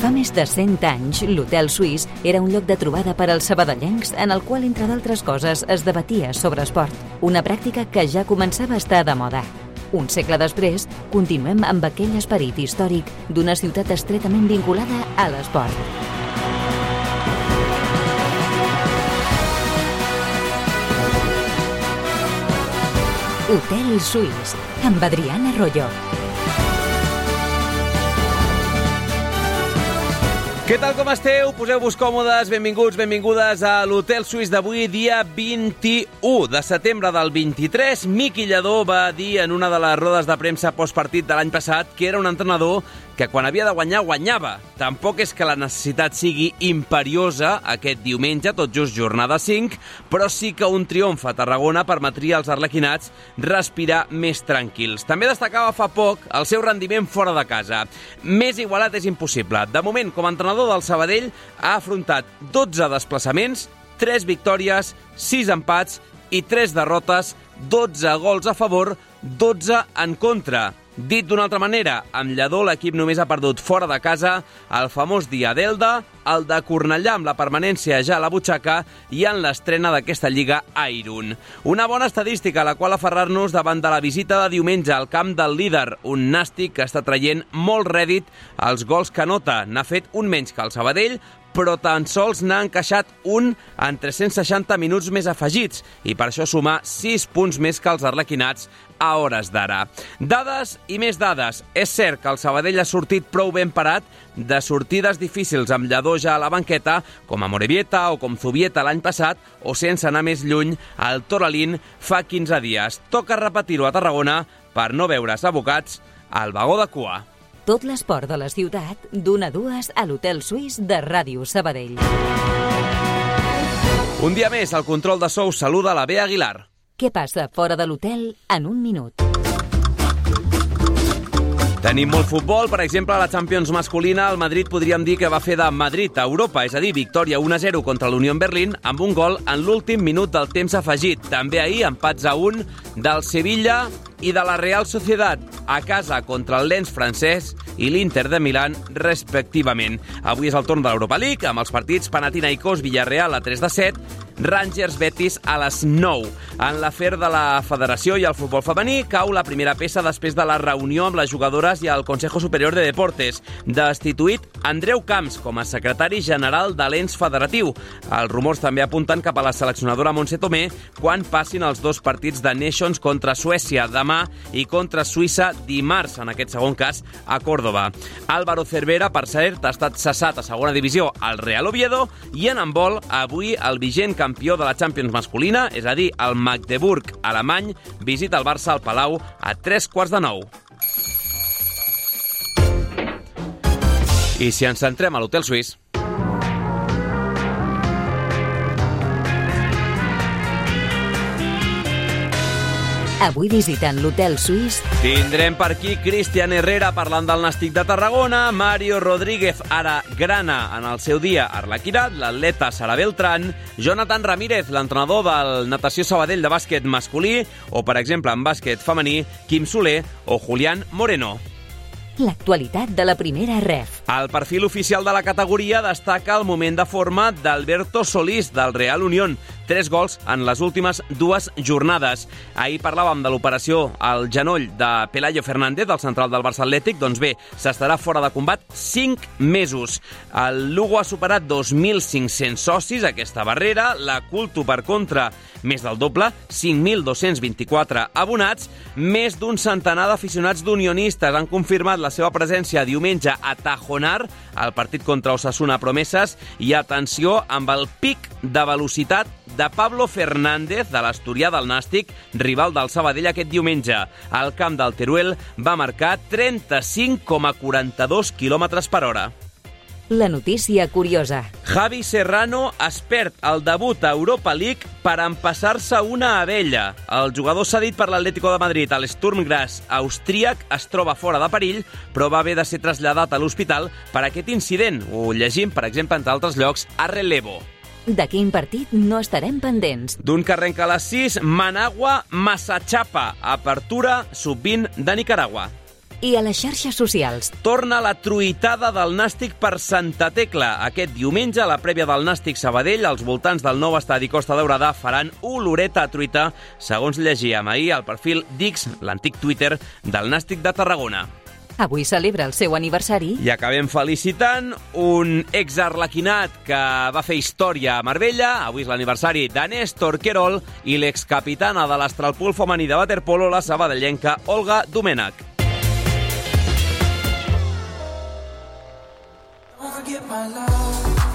Fa més de 100 anys, l'Hotel Suís era un lloc de trobada per als sabadellencs en el qual, entre d'altres coses, es debatia sobre esport, una pràctica que ja començava a estar de moda. Un segle després, continuem amb aquell esperit històric d'una ciutat estretament vinculada a l'esport. Hotel Suís, amb Adriana Arroyo. Què tal, com esteu? Poseu-vos còmodes, benvinguts, benvingudes a l'Hotel Suís d'avui, dia 21 de setembre del 23. Miqui Lladó va dir en una de les rodes de premsa postpartit de l'any passat que era un entrenador que quan havia de guanyar, guanyava. Tampoc és que la necessitat sigui imperiosa aquest diumenge, tot just jornada 5, però sí que un triomf a Tarragona permetria als arlequinats respirar més tranquils. També destacava fa poc el seu rendiment fora de casa. Més igualat és impossible. De moment, com a entrenador del Sabadell, ha afrontat 12 desplaçaments, 3 victòries, 6 empats i 3 derrotes, 12 gols a favor, 12 en contra. Dit d'una altra manera, amb Lladó l'equip només ha perdut fora de casa el famós dia d'Elda, el de Cornellà amb la permanència ja a la butxaca i en l'estrena d'aquesta lliga a Irún. Una bona estadística a la qual aferrar-nos davant de la visita de diumenge al camp del líder, un nàstic que està traient molt rèdit als gols que anota. N'ha fet un menys que el Sabadell, però tan sols n'ha encaixat un en 360 minuts més afegits i per això sumar 6 punts més que els arlequinats a hores d'ara. Dades i més dades. És cert que el Sabadell ha sortit prou ben parat de sortides difícils amb Lladó ja a la banqueta, com a Morevieta o com Zubieta l'any passat, o sense anar més lluny, al Toralín fa 15 dies. Toca repetir-ho a Tarragona per no veure's abocats al vagó de cua. Tot l'esport de la ciutat, d'1 a 2 a l'Hotel Suís de Ràdio Sabadell. Un dia més, el control de sous saluda la Bea Aguilar. Què passa fora de l'hotel en un minut? Tenim molt futbol, per exemple, a la Champions masculina, el Madrid podríem dir que va fer de Madrid a Europa, és a dir, victòria 1-0 contra l'Unión Berlín amb un gol en l'últim minut del temps afegit. També ahir empats a 1 del Sevilla i de la Real Sociedad a casa contra el Lens francès i l'Inter de Milán, respectivament. Avui és el torn de l'Europa League, amb els partits Panathinaikos Villarreal a 3-7, Rangers Betis a les 9. En l'afer de la Federació i el futbol femení cau la primera peça després de la reunió amb les jugadores i el Consejo Superior de Deportes. Destituït Andreu Camps com a secretari general de l'ens federatiu. Els rumors també apunten cap a la seleccionadora Montse Tomé quan passin els 2 partits de Nations contra Suècia demà i contra Suïssa dimarts, en aquest segon cas, a Còrdova. Álvaro Cervera, per cert, ha estat cessat a segona divisió al Real Oviedo i en handbol, avui el vigent campió de la Champions masculina, és a dir, el Magdeburg alemany, visita el Barça al Palau a 8:45. I si ens centrem a l'Hotel Suís... Avui visitant l'Hotel Suís tindrem per aquí Cristian Herrera parlant del Nàstic de Tarragona, Mario Rodríguez, ara grana en el seu dia arlequinat, l'atleta Sara Beltrán, Jonathan Ramírez, l'entrenador del Natació Sabadell de bàsquet masculí, o, per exemple, en bàsquet femení, Quim Soler o Julián Moreno. L'actualitat de la primera ref. Al perfil oficial de la categoria destaca el moment de forma d'Alberto Solís, del Real Unión. 3 gols en les últimes 2 jornades. Ahir parlàvem de l'operació al genoll de Pelayo Fernández, del central del Barça Atlètic. Doncs bé, s'estarà fora de combat 5 mesos. El Lugo ha superat 2.500 socis, aquesta barrera. La Culto, per contra, més del doble, 5.224 abonats. Més d'un centenar d'aficionats d'unionistes han confirmat la seva presència diumenge a Tajonar, al partit contra Osasuna Promeses, i atenció amb el pic de velocitat de Pablo Fernández, de l'Asturià del Nàstic, rival del Sabadell aquest diumenge. Al camp del Teruel va marcar 35,42 km per hora. La notícia curiosa. Javi Serrano es perd el debut a Europa League per empassar-se una abella. El jugador cedit per l'Atlético de Madrid, el Sturm Graz austríac, es troba fora de perill, però va haver de ser traslladat a l'hospital per aquest incident. Ho llegim, per exemple, entre altres llocs, a Relevo. De quin partit no estarem pendents? D'un que arrenca a les 6, Managua-Massachapa, apertura sub-20 de Nicaragua. I a les xarxes socials. Torna la truitada del Nàstic per Santa Tecla. Aquest diumenge, a la prèvia del Nàstic Sabadell, als voltants del nou estadi Costa Daurada faran oloreta a truita, segons llegíem ahir al perfil d'X, l'antic Twitter, del Nàstic de Tarragona. Avui celebra el seu aniversari. I acabem felicitant un exarlequinat que va fer història a Marbella. Avui és l'aniversari de Néstor Querol i l'excapitana de l'Astralpool femení de waterpolo, la sabadellenca Olga Domènech. My love.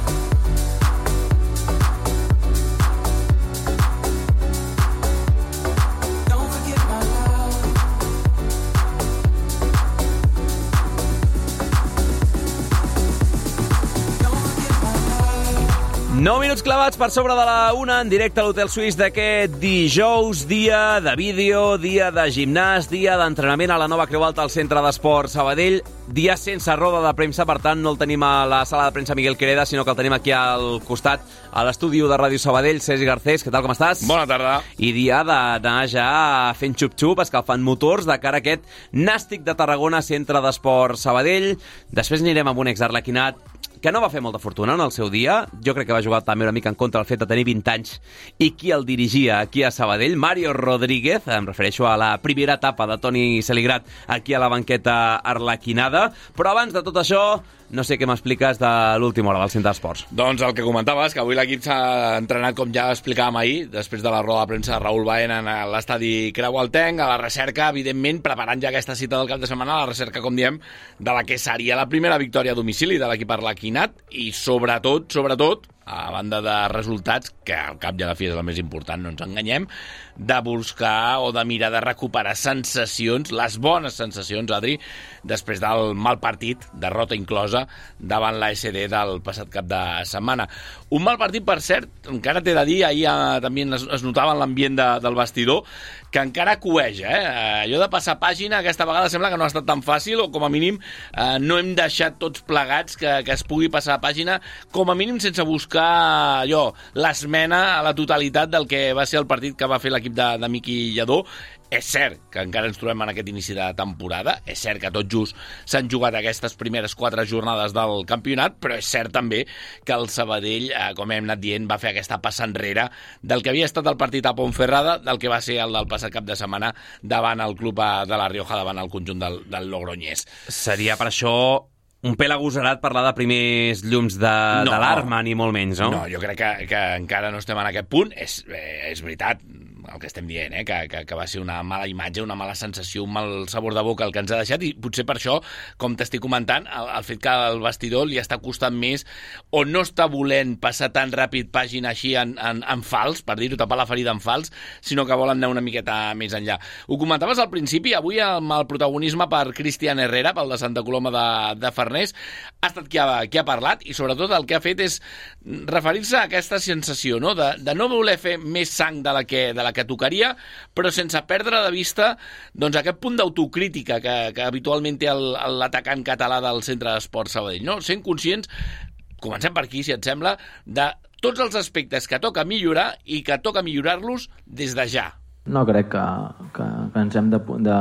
9 minuts clavats per sobre de la 1 en directe a l'Hotel Suís d'aquest dijous, dia de vídeo, dia de gimnàs, dia d'entrenament a la nova Creu Alta al Centre d'Esport Sabadell, dia sense roda de premsa, per tant no el tenim a la sala de premsa Miguel Quereda, sinó que el tenim aquí al costat, a l'estudi de Ràdio Sabadell. Sergi Garcés, què tal, com estàs? Bona tarda. I dia d'anar ja fent xup-xup, escalfant motors de cara a aquest Nàstic de Tarragona, Centre d'Esport Sabadell. Després anirem amb un exarlequinat que no va fer molta fortuna en el seu dia. Jo crec que va jugar també una mica en contra del fet de tenir 20 anys i qui el dirigia aquí a Sabadell, Mario Rodríguez, em refereixo a la primera etapa de Toni Seligrat aquí a la banqueta arlequinada. Però abans de tot això, no sé què m'expliques de l'última hora del Centre d'Esports. Doncs el que comentaves, que avui l'equip s'ha entrenat, com ja explicàvem ahir, després de la roda de premsa de Raül Baena en l'estadi Creualtenc, a la recerca, evidentment, preparant ja aquesta cita del cap de setmana, a la recerca, com diem, de la que seria la primera victòria a domicili de l'equip arlequinat i, sobretot, a banda de resultats, que al cap i a la fi és el més important, no ens enganyem, de buscar o de mirar de recuperar sensacions, les bones sensacions, Adri, després del mal partit, derrota inclosa, davant la SD del passat cap de setmana. Un mal partit, per cert, encara t'he de dir, ahir també es notava en l'ambient del vestidor, que encara cueja, allò de passar pàgina aquesta vegada sembla que no ha estat tan fàcil, o com a mínim no hem deixat tots plegats que es pugui passar pàgina, com a mínim sense buscar allò, l'esmena a la totalitat del que va ser el partit que va fer l'equip de Miqui Lladó. És cert que encara ens trobem en aquest inici de temporada, és cert que tot just s'han jugat aquestes primeres 4 jornades del campionat, però és cert també que el Sabadell, com hem anat dient, va fer aquesta passa enrere del que havia estat el partit a Ponferrada, del que va ser el del passat cap de setmana davant el club de la Rioja, davant el conjunt del Logroñés. Seria per això un pèl agosarat parlar de primers llums d'alarma, ni molt menys, no? No, jo crec que encara no estem en aquest punt. És veritat el que estem dient, que va ser una mala imatge, una mala sensació, un mal sabor de boca el que ens ha deixat, i potser per això, com t'estic comentant, el fet que el vestidor li està costant més o no està volent passar tan ràpid pàgina així en fals, per dir-ho, tapar la ferida en fals, sinó que volen anar una miqueta més enllà. Ho comentaves al principi, avui amb el protagonisme per Cristian Herrera, pel de Santa Coloma de Farners, ha estat qui ha parlat, i sobretot el que ha fet és referir-se a aquesta sensació, no? de no voler fer més sang de la que tocaria, però sense perdre de vista doncs, aquest punt d'autocrítica que habitualment té l'atacant català del Centre d'Esport Sabadell. No? Sent conscients, comencem per aquí, si et sembla, de tots els aspectes que toca millorar i que toca millorar-los des de ja. No crec que ens hem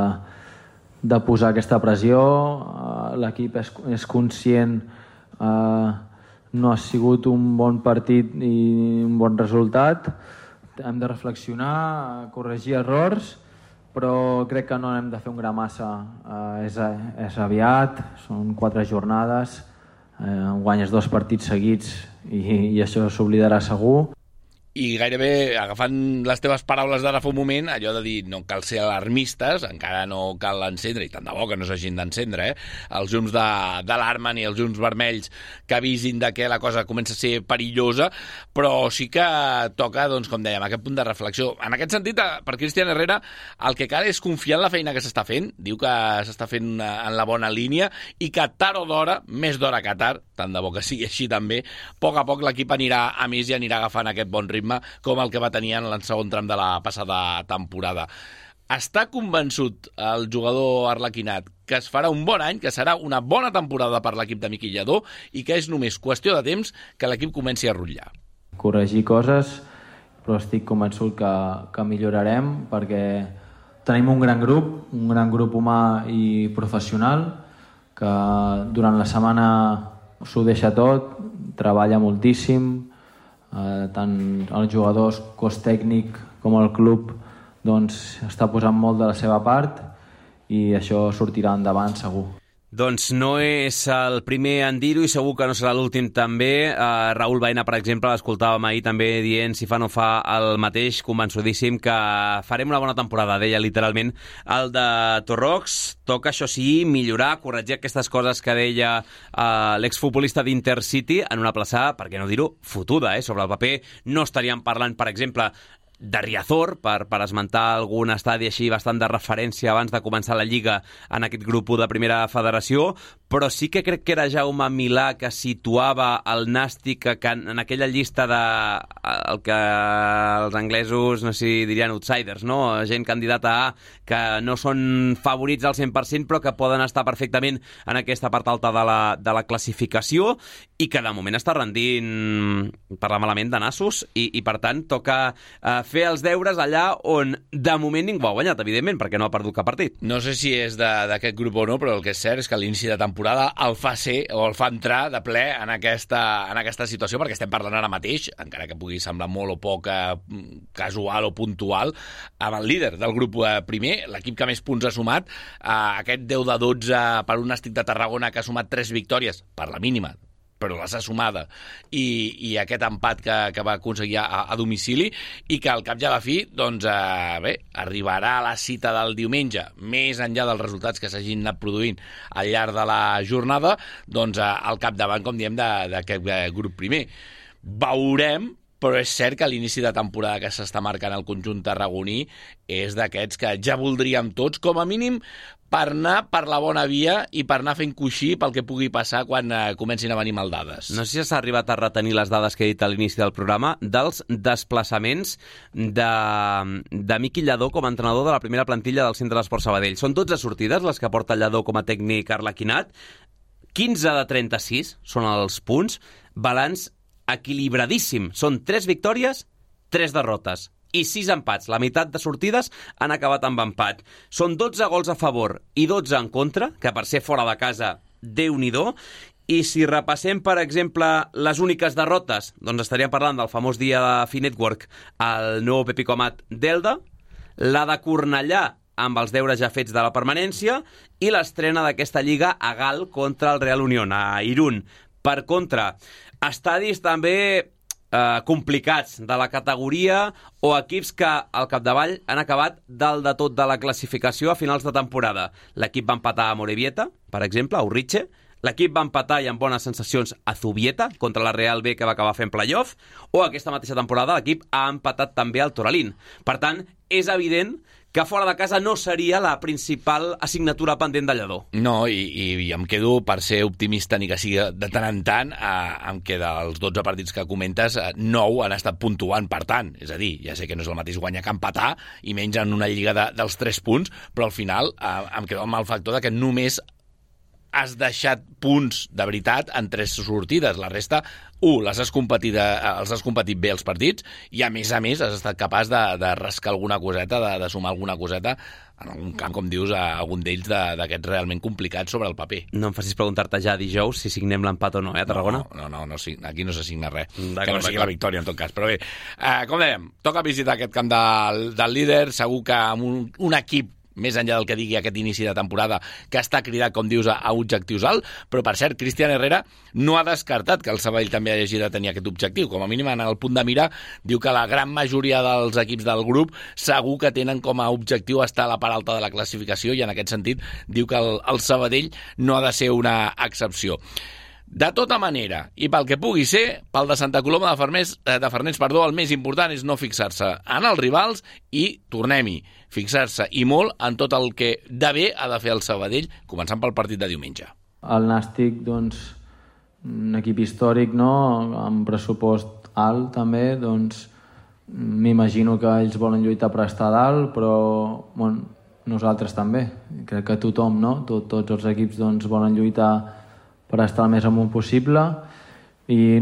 de posar aquesta pressió. L'equip és conscient, no ha sigut un bon partit i un bon resultat. Hem de reflexionar, corregir errors, però crec que no hem de fer un gra massa. És aviat, són 4 jornades, guanyes 2 partits seguits i això s'oblidarà segur. I gairebé, agafant les teves paraules d'ara fa un moment, allò de dir no cal ser alarmistes, encara no cal encendre, i tant de bo que no s'hagin d'encendre, els llums d'alarma ni els llums vermells que avisin de que la cosa comença a ser perillosa, però sí que toca, doncs, com dèiem, aquest punt de reflexió. En aquest sentit, per Cristian Herrera, el que cal és confiar en la feina que s'està fent, diu que s'està fent en la bona línia, i que tard o d'hora, més d'hora que tard, tant de bo que sigui així també, a poc l'equip anirà a més i anirà agafant aquest bon ritme com el que va tenir en el segon tram de la passada temporada. Està convençut el jugador arlequinat que es farà un bon any, que serà una bona temporada per l'equip de Miqui Lladó i que és només qüestió de temps que l'equip comenci a rutllar. Corregir coses, però estic convençut que millorarem perquè tenim un gran grup humà i professional, que durant la setmana s'ho deixa tot, treballa moltíssim, tant els jugadors, cos tècnic com el club, doncs està posant molt de la seva part i això sortirà endavant segur. Doncs no és el primer en dir-ho i segur que no serà l'últim també. Raül Baena, per exemple, l'escoltàvem ahir també dient si fa o no fa el mateix, convençudíssim que farem una bona temporada, deia literalment el de Torrox. Toca, això sí, millorar, corregir aquestes coses que deia l'exfutbolista d'Intercity en una plaça, per què no dir-ho, fotuda, sobre el paper. No estaríem parlant, per exemple, de Riazor, per esmentar algun estadi així bastant de referència abans de començar la Lliga en aquest grup 1 de Primera Federació, però sí que crec que era Jaume Milà que situava el Nàstic en aquella llista de el que els anglesos, no sé si dirien outsiders, no? Gent candidata a que no són favorits al 100% però que poden estar perfectament en aquesta part alta de la classificació i que de moment està rendint, parlar malament, de nassos i per tant toca fer els deures allà on de moment ningú ha guanyat, evidentment, perquè no ha perdut cap partit. No sé si és d'aquest grup o no, però el que és cert és que l'inici de temporada el fa ser o el fa entrar de ple en aquesta situació, perquè estem parlant ara mateix, encara que pugui semblar molt o poc casual o puntual, amb el líder del grup primer, l'equip que més punts ha sumat, aquest 10-12 per un Nàstic de Tarragona que ha sumat 3 victòries, per la mínima, però les ha sumada, i aquest empat que va aconseguir a domicili, i que al cap i a la fi, doncs, arribarà a la cita del diumenge, més enllà dels resultats que s'hagin anat produint al llarg de la jornada, doncs, al capdavant, com diem, d'aquest grup primer. Veurem, però és cert que l'inici de temporada que s'està marcant el conjunt tarragoní és d'aquests que ja voldríem tots, com a mínim, per anar per la bona via i per anar fent coixí pel que pugui passar quan comencin a venir maldades. No sé si s'ha arribat a retenir les dades que he dit a l'inici del programa dels desplaçaments de Miqui Lladó com a entrenador de la primera plantilla del Centre d'Esport Sabadell. Són 12 sortides les que porta Lladó com a tècnic arlequinat, 15 de 36 són els punts, balanç equilibradíssim. Són 3 victòries, 3 derrotes i 6 empats. La meitat de sortides han acabat amb empat. Són 12 gols a favor i 12 en contra, que per ser fora de casa, Déu-n'hi-do. I si repassem, per exemple, les úniques derrotes, doncs estaríem parlant del famós dia de Finetwork al nou Pepico Amat d'Elda, la de Cornellà amb els deures ja fets de la permanència i l'estrena d'aquesta lliga a Gal contra el Real Unión, a Irún. Per contra, estadis també complicats de la categoria o equips que al capdavall han acabat dalt de tot de la classificació a finals de temporada. L'equip va empatar a Morevieta, per exemple, a Urritxe. L'equip va empatar i amb bones sensacions a Zubieta contra la Real B, que va acabar fent playoff, o aquesta mateixa temporada l'equip ha empatat també al Toralín. Per tant, és evident que fora de casa no seria la principal assignatura pendent de Lledó. No, i em quedo, per ser optimista, ni que sigui de tant en tant, em queda els 12 partits que comentes, 9 han estat puntuant, per tant. És a dir, ja sé que no és el mateix guanyar que empatar, i menys en una lliga dels 3 punts, però al final em quedo amb el factor de que només has deixat punts de veritat en 3 sortides. La resta, els has competit bé els partits i, a més, has estat capaç de rascar alguna coseta, de sumar alguna coseta en algun camp, com dius, algun d'ells d'aquests realment complicats sobre el paper. No em facis preguntar-te ja dijous si signem l'empat o no, a Tarragona? No, aquí no se signa res. Que no sigui la victòria, en tot cas. Però bé, com dèiem, toca visitar aquest camp del líder, segur que amb un equip més enllà del que digui aquest inici de temporada, que està cridat, com dius, a objectius alt, però per cert, Cristian Herrera no ha descartat que el Sabadell també hagi de tenir aquest objectiu. Com a mínim, en el punt de mira, diu que la gran majoria dels equips del grup segur que tenen com a objectiu estar a la part alta de la classificació, i en aquest sentit diu que el Sabadell no ha de ser una excepció. De tota manera, i pel que pugui ser, pel de Santa Coloma de Farners, el més important és no fixar-se en els rivals i, tornem-hi, fixar-se i molt en tot el que de bé ha de fer el Sabadell, començant pel partit de diumenge. El Nàstic, doncs, un equip històric, no?, amb pressupost alt també, doncs m'imagino que ells volen lluitar per estar dalt, però bueno, nosaltres també. Crec que tothom, no?, tots els equips doncs, volen lluitar per estar el més amunt possible, I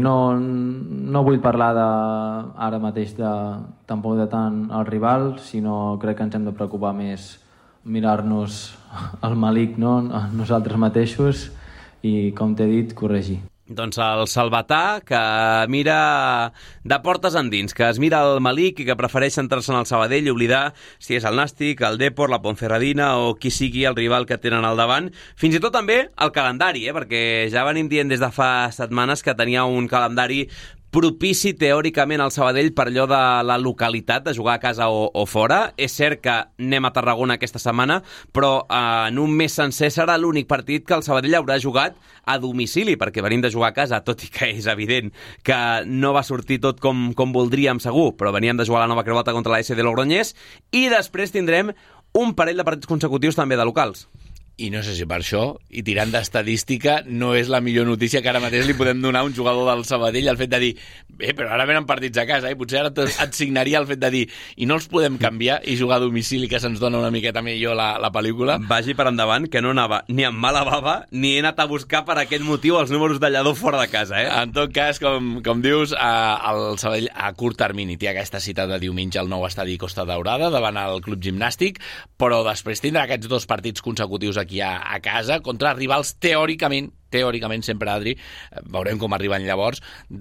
no vull parlar ara mateix tampoc de tant el rival, sinó crec que ens hem de preocupar més mirar-nos el malic, no? Nosaltres mateixos, i com t'he dit, corregir. Doncs el salvatà que mira de portes endins, que es mira el malic i que prefereix centrar-se en el Sabadell i oblidar si és el Nàstic, el Depor, la Ponferradina o qui sigui el rival que tenen al davant. Fins i tot també el calendari, perquè ja venim dient des de fa setmanes que tenia un calendari propici teòricament al Sabadell per allò de la localitat, de jugar a casa o fora. És cert que anem a Tarragona aquesta setmana, però en un mes sencer serà l'únic partit que el Sabadell haurà jugat a domicili, perquè venim de jugar a casa, tot i que és evident que no va sortir tot com voldríem segur, però veníem de jugar a la Nova Creu Alta contra la SD Logroñés, i després tindrem un parell de partits consecutius també de locals. I no sé si per això, i tirant d'estadística, no és la millor notícia que ara mateix li podem donar a un jugador del Sabadell, el fet de dir, però ara venen partits a casa, potser ara et signaria el fet de dir, i no els podem canviar i jugar a domicili, que se'ns dona una miqueta millor la pel·lícula. Vagi per endavant, que no anava ni amb mala bava, ni he anat a buscar per aquest motiu els números de Lladó fora de casa, En tot cas, com dius, el Sabadell a curt termini té aquesta cita de diumenge al nou estadi Costa Daurada davant el Club Gimnàstic, però després tindrà aquests 2 partits consecutius aquí a casa, contra rivals teòricament sempre, Adri, veurem com arriben llavors,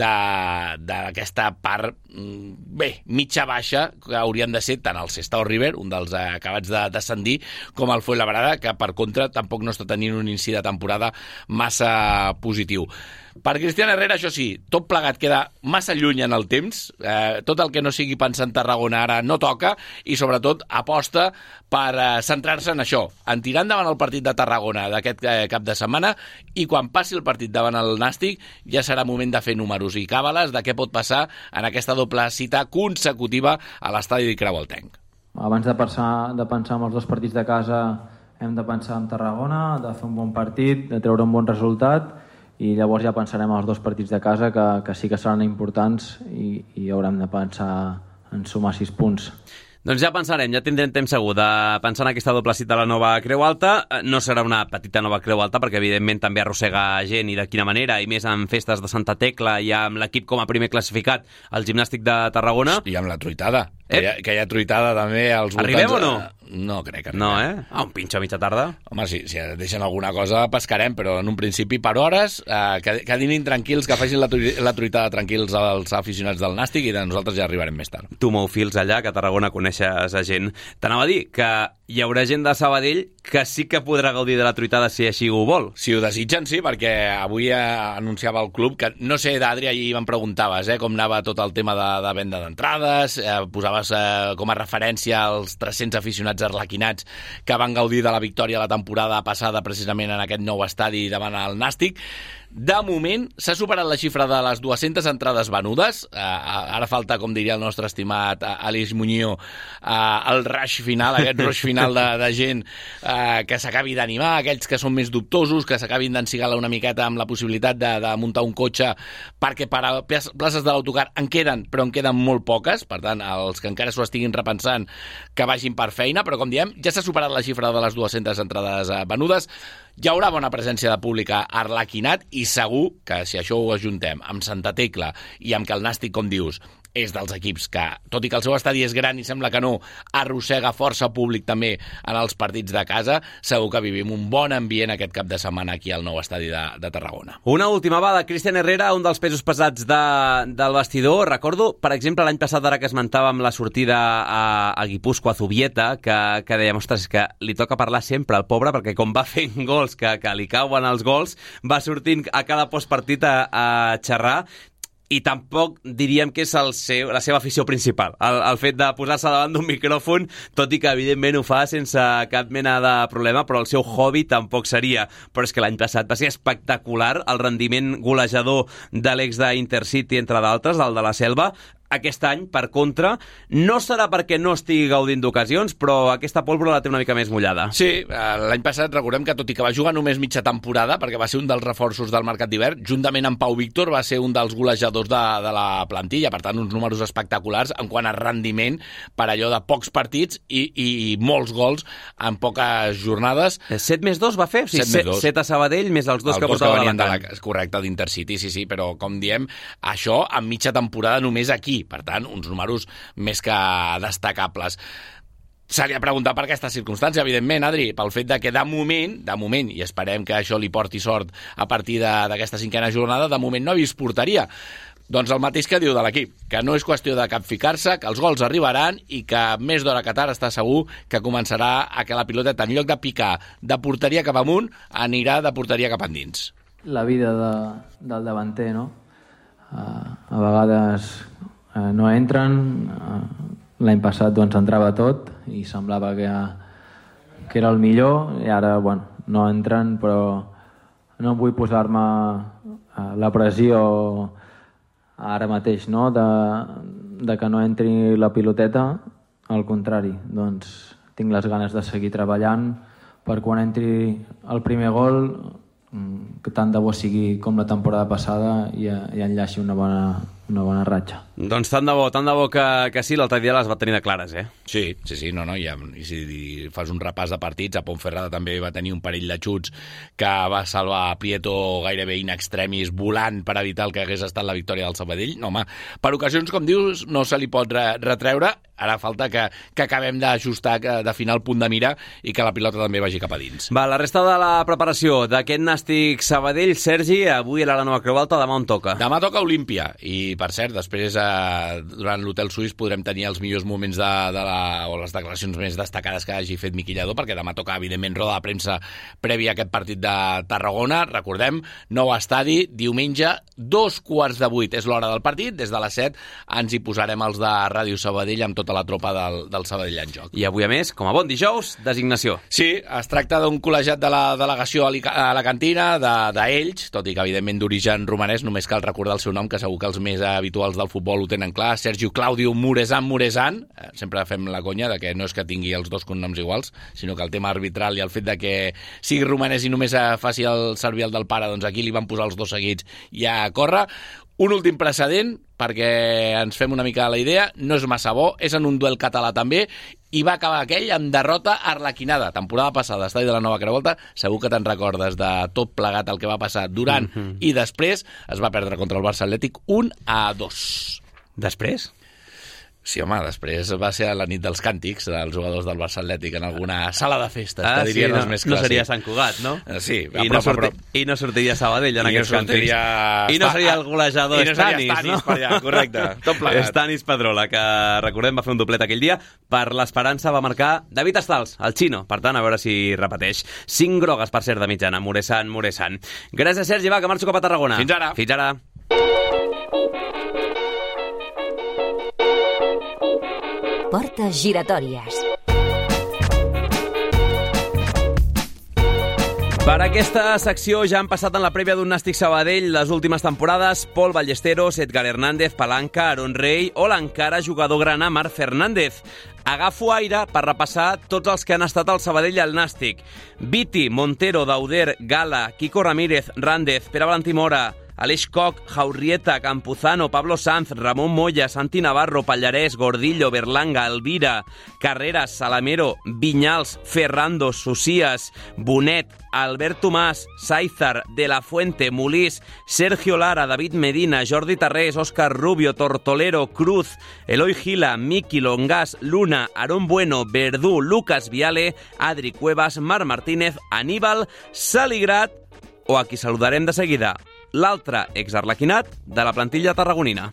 d'aquesta part, mitja-baixa, que haurien de ser tant el Sestao River, un dels acabats de descendir, com el Fuenlabrada, que per contra tampoc no està tenint un inici de temporada massa positiu. Per Cristian Herrera, això sí, tot plegat queda massa lluny en el temps, tot el que no sigui pensar en Tarragona ara no toca, i sobretot aposta per centrar-se en això, en tirar endavant el partit de Tarragona d'aquest cap de setmana, i quan passi el partit davant el Nàstic ja serà moment de fer números i càbales de què pot passar en aquesta doble cita consecutiva a l'estadi de Creualtenc. Abans de pensar en els 2 partits de casa hem de pensar en Tarragona, de fer un bon partit, de treure un bon resultat, i llavors ja pensarem en els 2 partits de casa que sí que seran importants, i haurem de pensar en sumar 6 punts. Doncs ja pensarem, ja tindrem temps segur de pensar en aquesta doble cita a la Nova Creu Alta. No serà una petita Nova Creu Alta, perquè evidentment també arrossega gent, i de quina manera, i més en festes de Santa Tecla i amb l'equip com a primer classificat, el Gimnàstic de Tarragona. I amb la truitada, que hi ha truitada també als voltants. Arribem o no? No crec que no, un pinxo a mitja tarda. Home, si deixen alguna cosa pescarem, però en un principi per hores, que dinin tranquils, que facin la truitada tranquils als aficionats del Nàstic, i de nosaltres ja arribarem més tard. Tu mou fils allà, que a Tarragona coneixes a gent. T'anava a dir que hi haurà gent de Sabadell que sí que podrà gaudir de la truitada si així ho vol. Si ho desitgen, sí, perquè avui anunciava el club que, no sé, d'Adri, ahir me'n preguntaves com anava tot el tema de venda d'entrades, posaves com a referència els 300 aficionats arlequinats que van gaudir de la victòria la temporada passada precisament en aquest nou estadi davant el Nàstic. De moment s'ha superat la xifra de les 200 entrades venudes. Ara falta, com diria el nostre estimat Aleix Muñoz, el rush final, aquest rush final de gent que s'acabi d'animar, aquells que són més dubtosos, que s'acabin d'encigalar una miqueta amb la possibilitat de muntar un cotxe, perquè per a places de l'autocar en queden, però en queden molt poques. Per tant, els que encara s'ho estiguin repensant, que vagin per feina, però com diem, ja s'ha superat la xifra de les 200 entrades venudes. Hi haurà bona presència de públic a Arlequinat, i segur que si això ho ajuntem amb Santa Tecla i amb que el Nàstic, com dius, és dels equips que, tot i que el seu estadi és gran i sembla que no, arrossega força públic també en els partits de casa, segur que vivim un bon ambient aquest cap de setmana aquí al nou estadi de Tarragona. Una última va de Cristian Herrera, un dels pesos pesats del vestidor. Recordo, per exemple, l'any passat, ara que esmentàvem la sortida a Guipúscoa, a Zubieta, que dèiem, ostres, que li toca parlar sempre al pobre, perquè com va fent gols, que li cauen els gols, va sortint a cada postpartit a xerrar, i tampoc diríem que és la seva afició principal, el fet de posar-se davant d'un micròfon, tot i que evidentment ho fa sense cap mena de problema, però el seu hobby tampoc seria. Però és que l'any passat va ser espectacular el rendiment golejador de l'ex d'Intercity, entre d'altres, el de la Selva. aquest any, per contra, no serà perquè no estigui gaudint d'ocasions, però aquesta pólvora la té una mica més mullada. Sí, l'any passat recordem que tot i que va jugar només mitja temporada, perquè va ser un dels reforços del mercat d'hivern, juntament amb Pau Víctor va ser un dels golejadors de la plantilla, per tant uns números espectaculars en quant a rendiment per allò de pocs partits i molts gols en poques jornades. 7+2 va fer? O sigui, 7 a Sabadell més els dos que portava l'Alacant. Correcte, d'Intercity, sí, però com diem, això en mitja temporada només aquí. Per tant, uns números més que destacables. Se li ha preguntat per aquesta circumstància, evidentment, Adri, pel fet de que de moment, i esperem que això li porti sort a partir d'aquesta 5a jornada, de moment no ha vist porteria. Doncs el mateix que diu de l'equip, que no és qüestió de capficar-se, que els gols arribaran i que més d'hora que tard està segur que començarà a que la piloteta, en lloc de picar de porteria cap amunt, anirà de porteria cap endins. La vida del davanter, no? A vegades no entren, l'any passat doncs entrava tot i semblava que era el millor i ara no entren, però no vull posar-me la pressió ara mateix, no? de que no entri la piloteta, al contrari, doncs tinc les ganes de seguir treballant per quan entri el primer gol, que tant de bo sigui com la temporada passada i enllaci una bona ratxa. Doncs tant de bo que sí, l'altre dia les va tenir de clares, eh? Sí, i si fas un repàs de partits, a Ponferrada també va tenir un parell de xuts que va salvar a Prieto gairebé in extremis, volant per evitar el que hagués estat la victòria del Sabadell. No, home, per ocasions, com dius, no se li pot retreure. Ara falta que acabem d'ajustar, d'afinar el punt de mira i que la pilota també vagi cap a dins. Va, la resta de la preparació d'aquest Nàstic Sabadell, Sergi, avui a la Nova Creu Alta, demà on toca? Demà toca Olímpia i, per cert, després durant l'Hotel Suís podrem tenir els millors moments o les declaracions més destacades que hagi fet Miqui Lladó, perquè demà toca, evidentment, roda de premsa prèvia a aquest partit de Tarragona. Recordem, nou estadi, diumenge, 7:15 és l'hora del partit. Des de les 7 ens hi posarem els de Ràdio Sabadell amb tota la tropa del Sabadell en joc. I avui, a més, com a bon dijous, designació. Sí, es tracta d'un col·legiat de la delegació alacantina, d'Elx, tot i que, evidentment, d'origen romanès, només cal recordar el seu nom, que segur que els més habituals del futbol ho tenen clar, Sergio Claudio Muresan. Sempre fem la conya de que no és que tingui els dos cognoms iguals, sinó que el tema arbitral i el fet de que sigui romanès i només faci servir el del pare, doncs aquí li van posar els dos seguits i a córrer. Un últim precedent, perquè ens fem una mica la idea, no és massa bo, és en un duel català també, i va acabar aquell amb derrota arlequinada. Temporada passada, estadi de la Nova Creu Alta, segur que te'n recordes de tot plegat el que va passar durant i després, es va perdre contra el Barça Atlètic 1-2. Després? Sí, home, després va ser a la nit dels càntics dels jugadors del Barça Atlètic en alguna sala de festes, que dirien els més clàssics. No seria Sant Cugat, no? Sí, I no sortiria Sabadell en aquests càntics. I no seria el golejador Stanis, no? Per allà, correcte, tot plegat. Stanis Pedrola, que recordem va fer un doblet aquell dia. Per l'Esperança va marcar David Estals, el xino. Per tant, a veure si repeteix. 5 grogues, per cert, de mitjana. Muresan. Gràcies, Sergi, va, que marxo cap a Tarragona. Fins ara. Fins ara. Portes giratòries. Per aquesta secció ja han passat en la prèvia d'un Nàstic Sabadell les últimes temporades Pol Ballesteros, Edgar Hernández, Palanca, Aaron Rey o l'encara jugador grana Marc Fernández. Agafo aire per repassar tots els que han estat al Sabadell i al Nàstic. Viti, Montero, Dauder, Gala, Quico Ramírez, Rández, Pere Valentí Mora, Aleix Koch, Jaurrieta, Campuzano, Pablo Sanz, Ramon Moya, Santi Navarro, Pallarès, Gordillo, Berlanga, Elvira, Carreras, Salamero, Viñals, Ferrando, Socias, Bonet, Albert Tomàs, Saizar, De La Fuente, Molís, Sergio Lara, David Medina, Jordi Tarrés, Òscar Rubio, Tortolero, Cruz, Eloi Gila, Miki, Longas, Luna, Aarón Bueno, Verdú, Lucas Viale, Adri Cuevas, Marc Martínez, Aníbal, Saligrat o a qui saludarem de seguida, l'altre exarlequinat de la plantilla tarragonina.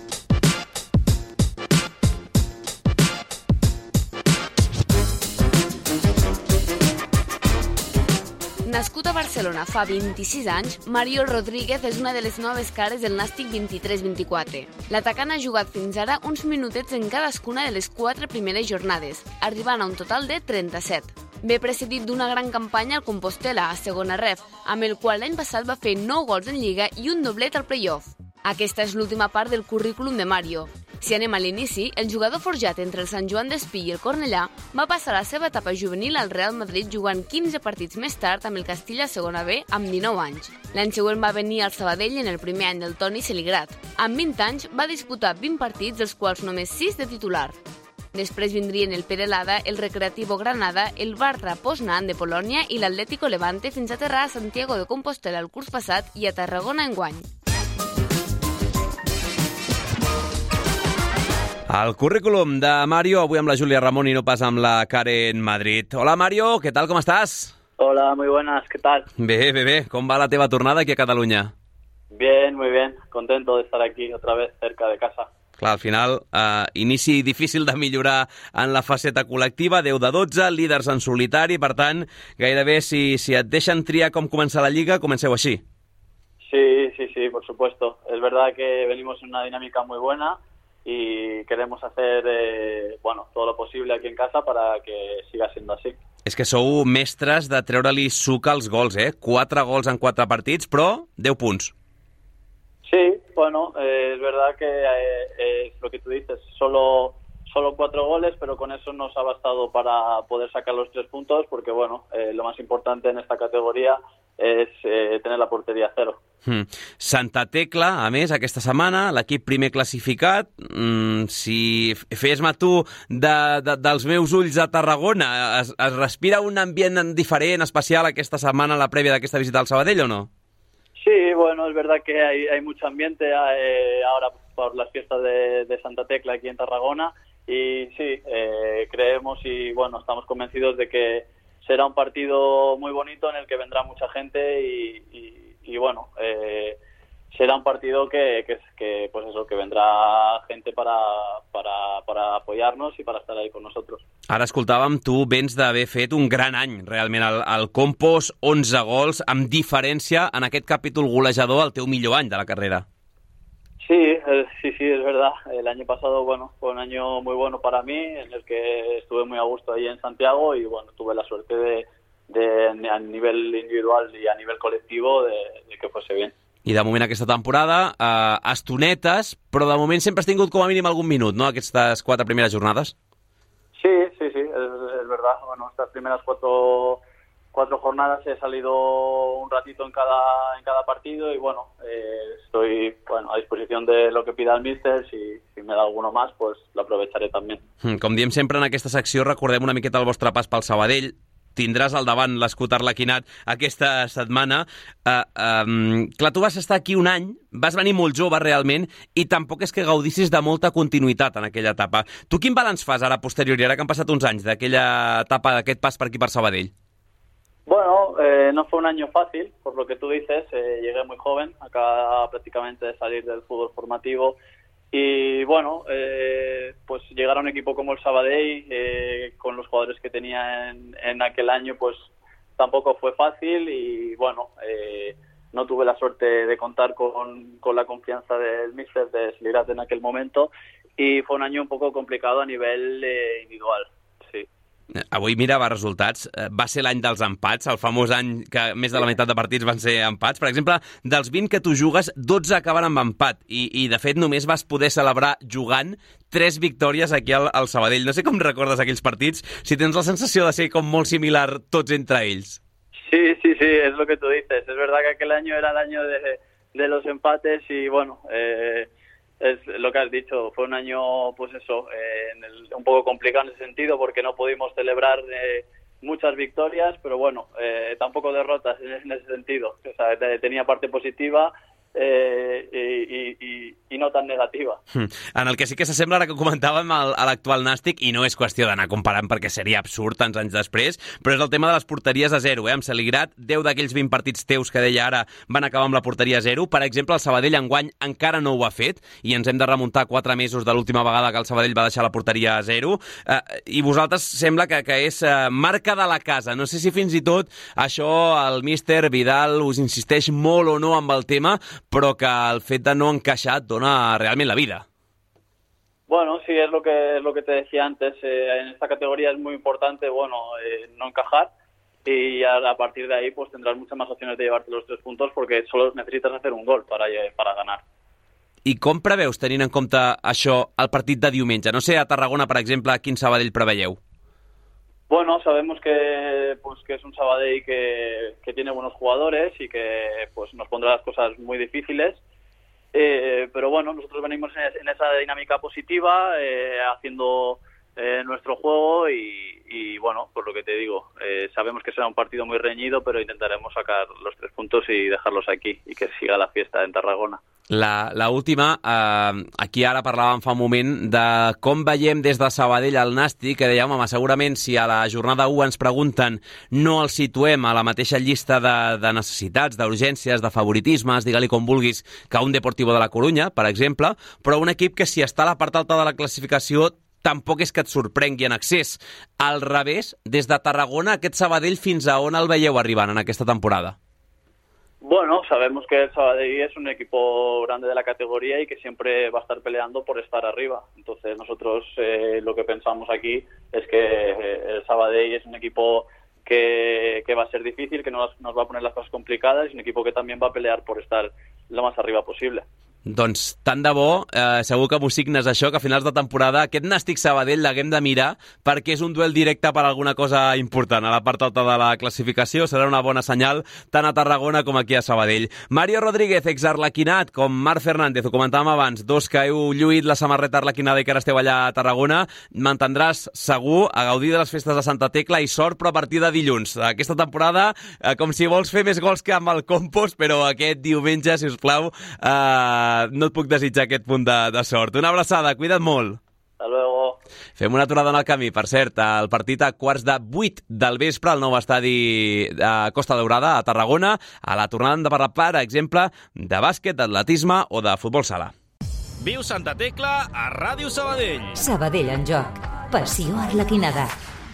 Nascut a Barcelona fa 26 anys, Mario Rodríguez és una de les noves cares del Nàstic 23-24. L'atacant ha jugat fins ara uns minutets en cadascuna de les 4 primeres jornades, arribant a un total de 37. Ve precedit d'una gran campanya al Compostela, a segona ref, amb el qual l'any passat va fer 9 gols en Lliga i un doblet al play-off. Aquesta és l'última part del currículum de Mario. Si anem a l'inici, el jugador forjat entre el Sant Joan d'Espí i el Cornellà va passar la seva etapa juvenil al Real Madrid jugant 15 partits més tard amb el Castilla Segona B amb 19 anys. L'any següent va venir al Sabadell en el primer any del Toni Celigrat. Amb 20 anys va disputar 20 partits, dels quals només 6 de titular. Després vindrien el Perelada, el Recreativo Granada, el Bartra Poznan de Polònia i l'Atlético Levante fins a aterrar a Santiago de Compostela el curs passat i a Tarragona enguany. El currículum de Mario, avui amb la Júlia Ramon i no pas amb la Karen Madrid. Hola Mario, ¿qué tal? ¿Cómo estás? Hola, muy buenas, ¿qué tal? Bé. Com va la teva tornada aquí a Catalunya? Bien, muy bien. Contento de estar aquí otra vez cerca de casa. Clar, al final, inici difícil de millorar en la faceta col·lectiva, 10 de 12, líders en solitari, per tant, gairebé si et deixen triar com començar la Lliga, comenceu així. Sí, por supuesto. Es verdad que venimos en una dinámica muy buena y queremos hacer todo lo posible aquí en casa para que siga siendo así. És que sou mestres de treure-li suc als gols, 4 gols en 4 partits, però 10 punts. Sí, bueno, es verdad que es lo que tú dices, solo 4 goles, pero con eso nos ha bastado para poder sacar los 3 puntos, porque bueno, lo más importante en esta categoría és tener la porteria a 0. Santa Tecla, a més, aquesta setmana, l'equip primer classificat. Si fes-me tu dels meus ulls a Tarragona, es respira un ambient diferent, especial aquesta setmana, la prèvia d'aquesta visita al Sabadell, o no? Sí, bueno, es verdad que hay mucho ambiente ahora por las fiestas de Santa Tecla aquí en Tarragona, y sí, creemos y bueno, estamos convencidos de que será un partido muy bonito en el que vendrá mucha gente y bueno, será un partido que pues eso, que vendrá gente para apoyarnos y para estar ahí con nosotros. Ara escoltàvem, tu vens d'haver fet un gran any, realment, al Compos, 11 gols, amb diferència en aquest capítol golejador al teu millor any de la carrera. Sí, es verdad. El año pasado, bueno, fue un año muy bueno para mí, en el que estuve muy a gusto ahí en Santiago y, bueno, tuve la suerte de a nivel individual y a nivel colectivo de que fuese bien. I de moment aquesta temporada, estonetes, però de moment sempre has tingut com a mínim algun minut, no?, aquestes 4 primeres jornades. Sí, es verdad. Bueno, estas primeras 4 jornadas he salido un ratito en cada partido y bueno, estoy a disposición de lo que pida el míster. Si me da alguno más, pues lo aprovecharé también. Com diem sempre en aquesta secció, recordem una miqueta el vostre pas pel Sabadell. Tindràs al davant l'escut arlequinat aquesta setmana. Clar, tu vas estar aquí un any, vas venir molt jove realment, i tampoc és que gaudissis de molta continuïtat en aquella etapa. Tu quin balanç fas ara posteriori, ara que han passat uns anys d'aquella etapa, d'aquest pas per aquí per Sabadell? Bueno, no fue un año fácil, por lo que tú dices. Llegué muy joven, acá prácticamente de salir del fútbol formativo. Y bueno, pues llegar a un equipo como el Sabadell, con los jugadores que tenía en aquel año, pues tampoco fue fácil. Y bueno, no tuve la suerte de contar con la confianza del míster de Celigrat en aquel momento. Y fue un año un poco complicado a nivel individual. Avui mirava resultats, va ser l'any dels empats, el famós any que més de la meitat de partits van ser empats. Per exemple, dels 20 que tu jugues, 12 acaben amb empat i de fet només vas poder celebrar jugant 3 victòries aquí al Sabadell. No sé com recordes aquells partits, si tens la sensació de ser com molt similar tots entre ells. Sí, es lo que tú dices. Es verdad que aquel año era el año de los empates y bueno, es lo que has dicho, fue un año, pues eso, un poco complicado en ese sentido porque no pudimos celebrar muchas victorias, pero bueno, tampoco derrotas en ese sentido. O sea, tenía parte positiva i no tan negativa. En el que sí que s'assembla, ara que comentàvem, a l'actual Nàstic, i no és qüestió d'anar comparant perquè seria absurd tants anys després, però és el tema de les porteries a 0, amb Celigrat, 10 d'aquells 20 partits teus que deia ara van acabar amb la porteria a 0. Per exemple, el Sabadell enguany encara no ho ha fet, i ens hem de remuntar 4 mesos de l'última vegada que el Sabadell va deixar la porteria a 0, i vosaltres sembla que és marca de la casa. No sé si fins i tot això el míster Vidal us insisteix molt o no amb el tema, però que el fet de no encaixar et dona realment la vida. Bueno, sí, es lo que te decía antes. En esta categoría es muy importante, no encajar, y a partir de ahí pues tendrás muchas más opciones de llevarte los 3 puntos porque solo necesitas hacer un gol para ganar. I com preveus, tenint en compte això, el partit de diumenge? No sé, a Tarragona, per exemple, quin Sabadell preveieu? Bueno, sabemos que es un Sabadell que tiene buenos jugadores y que pues nos pondrá las cosas muy difíciles. Pero bueno, nosotros venimos en esa dinámica positiva, haciendo nuestro juego y bueno, por lo que te digo, sabemos que será un partido muy reñido, pero intentaremos sacar los 3 puntos y dejarlos aquí y que siga la fiesta en Tarragona. La última, aquí ara parlàvem fa un moment de com veiem des de Sabadell el Nàstic, que dèiem, home, segurament si a la jornada 1 ens pregunten no el situem a la mateixa llista de necessitats, d'urgències, de favoritismes, digue-li com vulguis, que un Deportivo de la Corunya, per exemple, però un equip que si està a la part alta de la classificació tampoc és que et sorprengui en accés. Al revés, des de Tarragona, aquest Sabadell fins a on el veieu arribant en aquesta temporada? Bueno, sabemos que el Sabadell es un equipo grande de la categoría y que siempre va a estar peleando por estar arriba. Entonces nosotros lo que pensamos aquí es que el Sabadell es un equipo que va a ser difícil, que nos va a poner las cosas complicadas y un equipo que también va a pelear por estar lo más arriba posible. Doncs tant de bo, segur que m'ho signes això, que a finals de temporada aquest Nàstic Sabadell l'haguem de mirar perquè és un duel directe per alguna cosa important a la part alta de la classificació. Serà una bona senyal tant a Tarragona com aquí a Sabadell. Mario Rodríguez, exarlequinat, com Marc Fernández, ho comentàvem abans, dos que heu lluït la samarreta arlequinada i que ara esteu allà a Tarragona, mantindràs segur a gaudir de les festes de Santa Tecla i sort, però a partir de dilluns. Aquesta temporada, com si vols fer més gols que amb el Compost, però aquest diumenge, si us plau, no et puc desitjar aquest punt de sort. Una abraçada, cuida't molt. Hasta luego. Fem una aturada en el camí. Per cert, el partit a 7:15 del vespre al nou estadi a Costa Daurada, a Tarragona. A la tornada hem de parlar, per exemple, de bàsquet, d'atletisme o de futbol sala. Viu Santa Tecla a Ràdio Sabadell. Sabadell en joc. Passió arlequinada.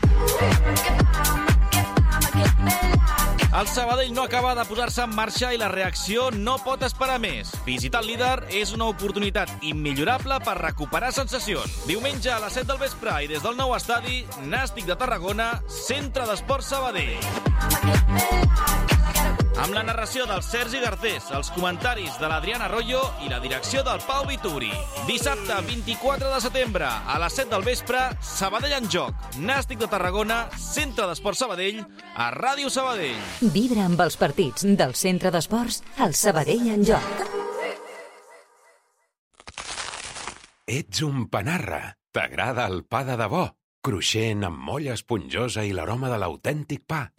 El Sabadell no acaba de posar-se en marxa i la reacció no pot esperar més. Visitar el líder és una oportunitat immillorable per recuperar sensacions. Diumenge a les 7 del vespre i des del nou estadi, Nàstic de Tarragona, Centre d'Esports Sabadell. Amb la narració del Sergi Garcés, els comentaris de l'Adriana Arroyo i la direcció del Pau Vituri. Dissabte 24 de setembre a les 7 del vespre, Sabadell en joc. Nàstic de Tarragona, Centre d'Esports Sabadell, a Ràdio Sabadell. Vibra amb els partits del Centre d'Esports al Sabadell en joc. Ets un panarra. T'agrada el pa de debò? Cruixent, amb molla esponjosa i l'aroma de l'autèntic pa.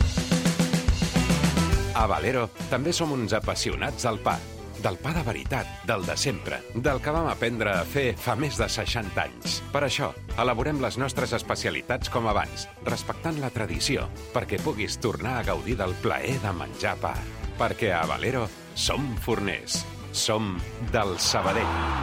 A Valero també som uns apassionats del pa. Del pa de veritat, del de sempre, del que vam aprendre a fer fa més de 60 anys. Per això, elaborem les nostres especialitats com abans, respectant la tradició, perquè puguis tornar a gaudir del plaer de menjar pa. Perquè a Valero som forners. Som del Sabadell.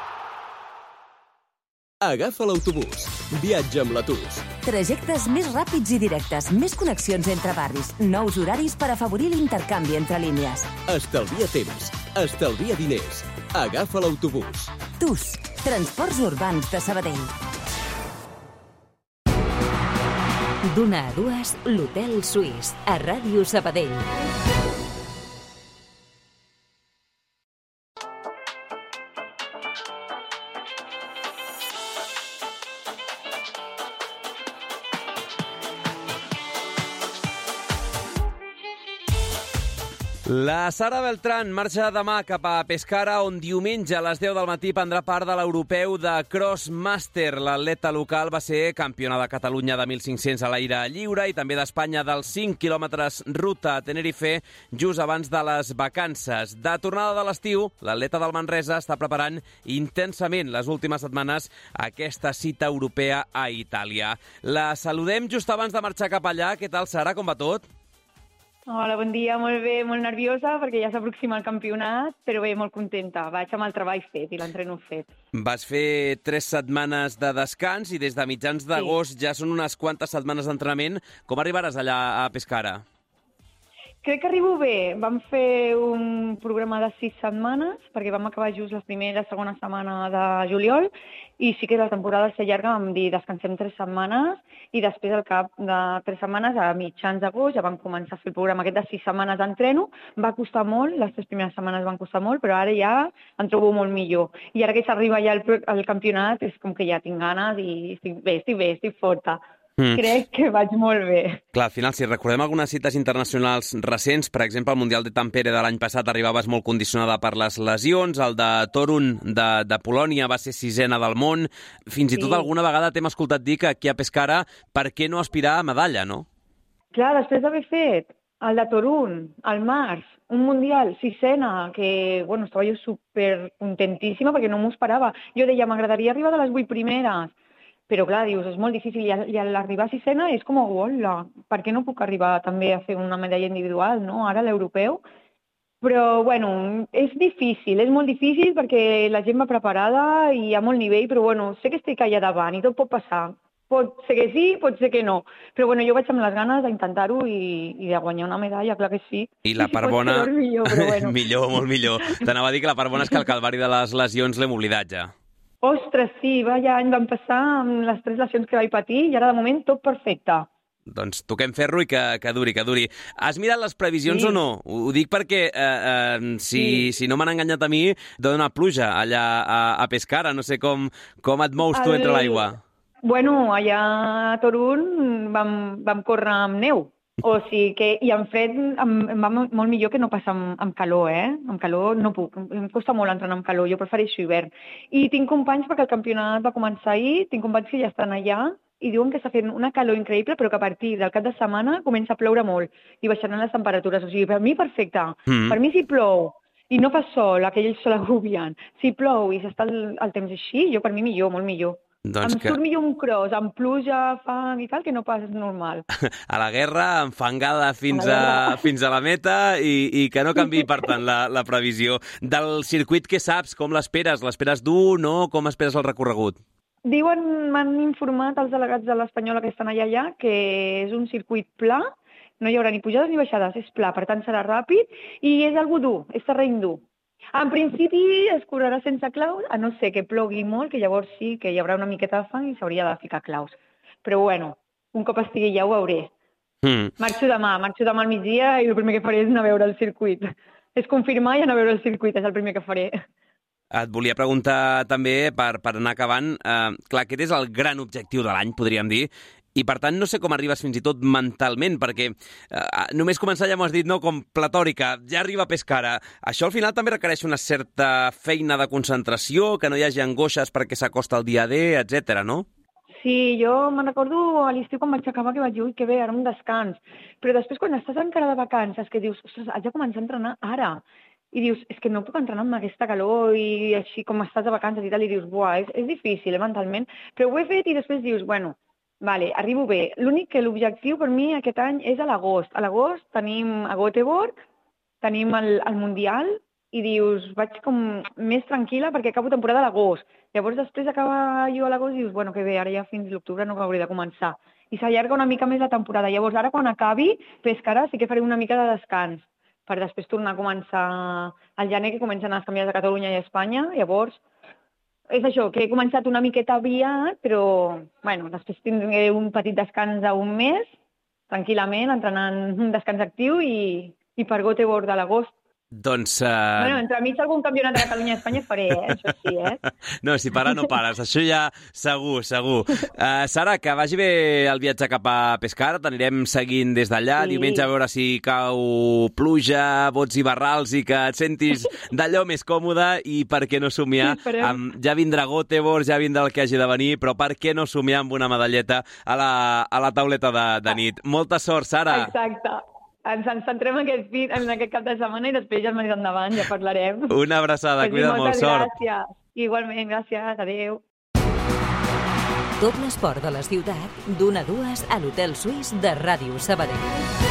Agafa l'autobús. Viatja amb l'Atus. Trajectes més ràpids i directes, més connexions entre barris, nous horaris per afavorir l'intercanvi entre línies. Estalvia temps, estalvia diners. Agafa l'autobús. TUS, Transports Urbans de Sabadell. D'una a dues, l'Hotel Suís, a Ràdio Sabadell. La Sara Beltrán marxa demà cap a Pescara, on diumenge a les 10 del matí prendrà part de l'europeu de Crossmaster. L'atleta local va ser campiona de Catalunya de 1.500 a l'aire lliure i també d'Espanya dels 5 quilòmetres ruta a Tenerife just abans de les vacances. De tornada de l'estiu, l'atleta del Manresa està preparant intensament les últimes setmanes aquesta cita europea a Itàlia. La saludem just abans de marxar cap allà. Què tal, Sara? Com va tot? Hola, bon dia, molt bé, molt nerviosa perquè ja s'aproxima el campionat, però bé, molt contenta. Vaig amb el treball fet i l'entreno fet. Vas fer 3 setmanes de descans i des de mitjans d'agost ja són unes quantes setmanes d'entrenament. Com arribaràs allà a Pescara? Crec que arribo bé. Vam fer un programa de 6 setmanes, perquè vam acabar just la primera i segona setmana de juliol, i sí que la temporada s'allarga, vam dir descansem 3 setmanes, i després al cap de 3 setmanes, a mitjans d'agost, ja vam començar a fer el programa aquest de 6 setmanes d'entreno. Va costar molt, les 3 primeres setmanes van costar molt, però ara ja em trobo molt millor. I ara que s'arriba ja al campionat, és com que ja tinc ganes i estic forta. Crec que vaig molt bé. Clar, al final, si recordem algunes cites internacionals recents, per exemple, el Mundial de Tampere de l'any passat arribaves molt condicionada per les lesions, el de Torun de Polònia va ser 6ena del món, fins i tot alguna vegada t'hem escoltat dir que aquí a Pescara, per què no aspirar a medalla, no? Clar, després d'haver fet el de Torun, al març, un Mundial, 6ena, que, estava jo super contentíssima perquè no m'ho esperava. Jo deia, m'agradaria arribar de les 8 primeres, però clar, dius, és molt difícil, i al arribar a 6ena és com, hola, per què no puc arribar també a fer una medalla individual, no?, ara l'europeu? Però, és difícil, és molt difícil perquè la gent va preparada i hi ha molt nivell, però, sé que estic allà davant i tot pot passar. Pot ser que sí, pot ser que no. Però, jo vaig amb les ganes d'intentar-ho i de guanyar una medalla, clar que sí. I la part bona... Millor, però millor, molt millor. T'anava a dir que la part bona és que el calvari de les lesions l'hem oblidat ja. Ostres, sí, vaya any van passar amb les 3 lesions que vaig patir i ara de moment tot perfecte. Doncs toquem ferro i que duri, que duri. Has mirat les previsions o no? Ho dic perquè, si no m'han enganyat a mi, dona pluja allà a Pescara. No sé com et mous tu entre l'aigua. Allà a Torun vam córrer amb neu. O sigui que, i en fred em va molt millor que no passar amb calor, Amb calor no puc, em costa molt entrenar amb calor, jo prefereixo hivern. I tinc companys, perquè el campionat va començar ahir, tinc companys que ja estan allà i diuen que està fent una calor increïble, però que a partir del cap de setmana comença a ploure molt i baixaran les temperatures. O sigui, per mi perfecte. Per mi si plou i no fa sol, aquell sol agobiant, si plou i s'està el temps així, per mi millor, molt millor. Em surt millor un cross, amb pluja, fang i tal, que no pas és normal. A la guerra, enfangada fins a la meta i que no canviï, per tant, la previsió. Del circuit, què saps? Com l'esperes? L'esperes dur, no? Com esperes el recorregut? M'han informat els delegats de l'Espanyola que estan allà que és un circuit pla, no hi haurà ni pujades ni baixades, és pla, per tant serà ràpid i és algo dur, és terreny dur. En principi es correrà sense claus, a no ser que plogui molt, que llavors sí que hi haurà una miqueta de fang i s'hauria de ficar claus. Però un cop estigui ja ho veuré. Marxo demà al migdia i el primer que faré és anar a veure el circuit. És confirmar i anar a veure el circuit, és el primer que faré. Et volia preguntar també, per anar acabant, clar, aquest és el gran objectiu de l'any, podríem dir, i per tant no sé com arribes fins i tot mentalment, perquè només començar ja m'ho has dit, no, com platòrica, ja arriba a Pescara. Això al final també requereix una certa feina de concentració, que no hi hagi angoixes perquè s'acosta el dia D, etc., no? Sí, jo me'n recordo a l'estiu quan vaig acabar que vaig dir, ui, que bé, ara un descans. Però després quan estàs encara de vacances, que dius, ostres, haig de començar a entrenar ara. I dius, és que no puc entrenar amb aquesta calor i així com estàs de vacances i tal, i dius, buah, és difícil, mentalment. Però ho he fet i després dius, vale, arribo bé. L'únic que l'objectiu per mi aquest any és a l'agost. A l'agost tenim a Göteborg, tenim el Mundial, i dius, vaig com més tranquil·la perquè acabo temporada a l'agost. Llavors després d'acaba jo a l'agost i dius, que bé, ara ja fins l'octubre no hauré de començar. I s'allarga una mica més la temporada. Llavors ara quan acabi Pescara sí que faré una mica de descans per després tornar a començar al gener, que comencen els campionats de Catalunya i Espanya. Llavors és això, que he començat una miqueta aviat, però, després tindré un petit descans d'un mes, tranquil·lament, entrenant un descans actiu i per Göteborg de l'agost. Doncs... Entremig algun campionat de Catalunya i Espanya faré, això sí, No, si parar no pares, això ja segur. Sara, que vagi bé el viatge cap a Pescara, t'anirem seguint des d'allà, diumenge a veure si cau pluja, bots i barrals i que et sentis d'allò més còmode i per què no somiar, ja vindrà Göteborg, ja vindrà el que hagi de venir, però per què no somiar amb una medalleta a la tauleta de nit. Molta sort, Sara! Exacte. Ens centrem en aquest cap de setmana i després ja més endavant, ja parlarem. Una abraçada, cuida molt, sort. Gràcies. Igualment, gràcies, adéu. Tot l'esport de la ciutat, d'1 a 2 a l'Hotel Suís de Ràdio Sabadell.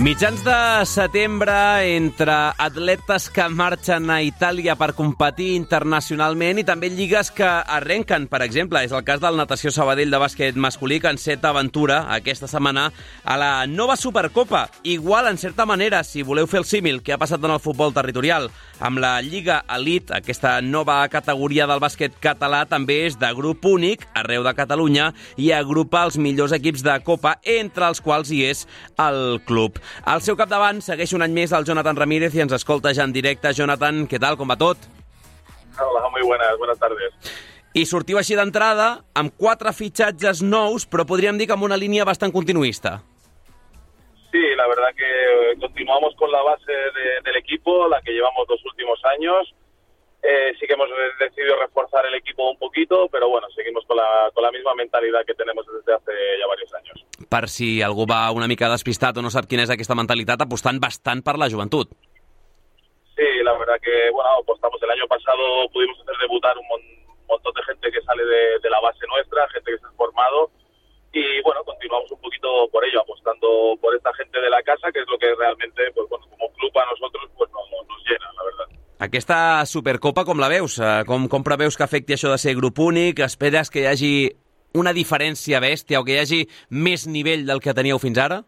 Mitjans de setembre, entre atletes que marxen a Itàlia per competir internacionalment i també lligues que arrenquen, per exemple. És el cas del Natació Sabadell de bàsquet masculí, que enceta aventura aquesta setmana a la nova Supercopa. Igual, en certa manera, si voleu fer el símil que ha passat en el futbol territorial amb la Lliga Elite, aquesta nova categoria del bàsquet català també és de grup únic arreu de Catalunya i agrupa els millors equips de Copa, entre els quals hi és el club. Al seu capdavant segueix un any més el Jonathan Ramírez i ens escolta ja en directe. Jonathan, què tal? Com va tot? Hola, muy buenas tardes. I sortiu així d'entrada amb 4 fitxatges nous, però podríem dir que amb una línia bastant continuista. Sí, la verdad que continuamos con la base del equipo, la que llevamos los últimos años. Sí que hemos decidido reforzar el equipo un poquito, pero bueno, seguimos con la misma mentalidad que tenemos desde hace ya varios años. Per si algú va una mica despistat o no sap quina és aquesta mentalitat, apostant bastant per la joventut. Sí, la verdad que, bueno, apostamos el año pasado, pudimos hacer debutar un montón de gente que sale de la base nuestra, gente que se ha formado, y bueno, continuamos un poquito por ello, apostando por esta gente de la casa, que es lo que realmente, pues bueno, como club a nosotros, pues nos llena, la verdad. Aquesta Supercopa, com la veus? Com preveus que afecti això de ser grup únic? Esperes que hi hagi una diferència bèstia o que hi hagi més nivell del que teníeu fins ara?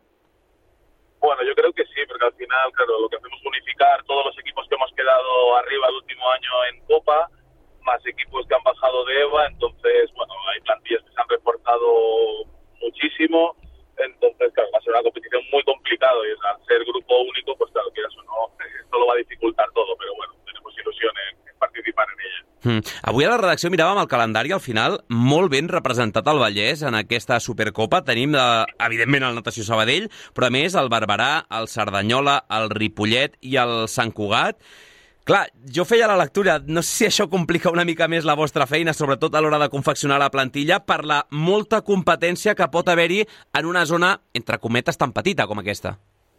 Bueno, yo creo que sí, porque al final, claro, lo que hacemos es unificar todos los equipos que hemos quedado arriba el último año en Copa, más equipos que han bajado de EVA, entonces, bueno, hay plantillas que se han reforzado muchísimo, entonces, claro, va a ser una competición muy complicada y al ser grupo único, pues claro, quieras o no, esto lo va a dificultar todo, pero bueno, tenemos ilusión en participar en ella. Avui a la redacció miràvem el calendari, al final, molt ben representat al Vallès en aquesta Supercopa. Tenim, evidentment, el Natació Sabadell, però a més el Barberà, el Cerdanyola, el Ripollet i el Sant Cugat. Clar, jo feia la lectura, no sé si això complica una mica més la vostra feina, sobretot a l'hora de confeccionar la plantilla, per la molta competència que pot haver-hi en una zona, entre cometes, tan petita com aquesta.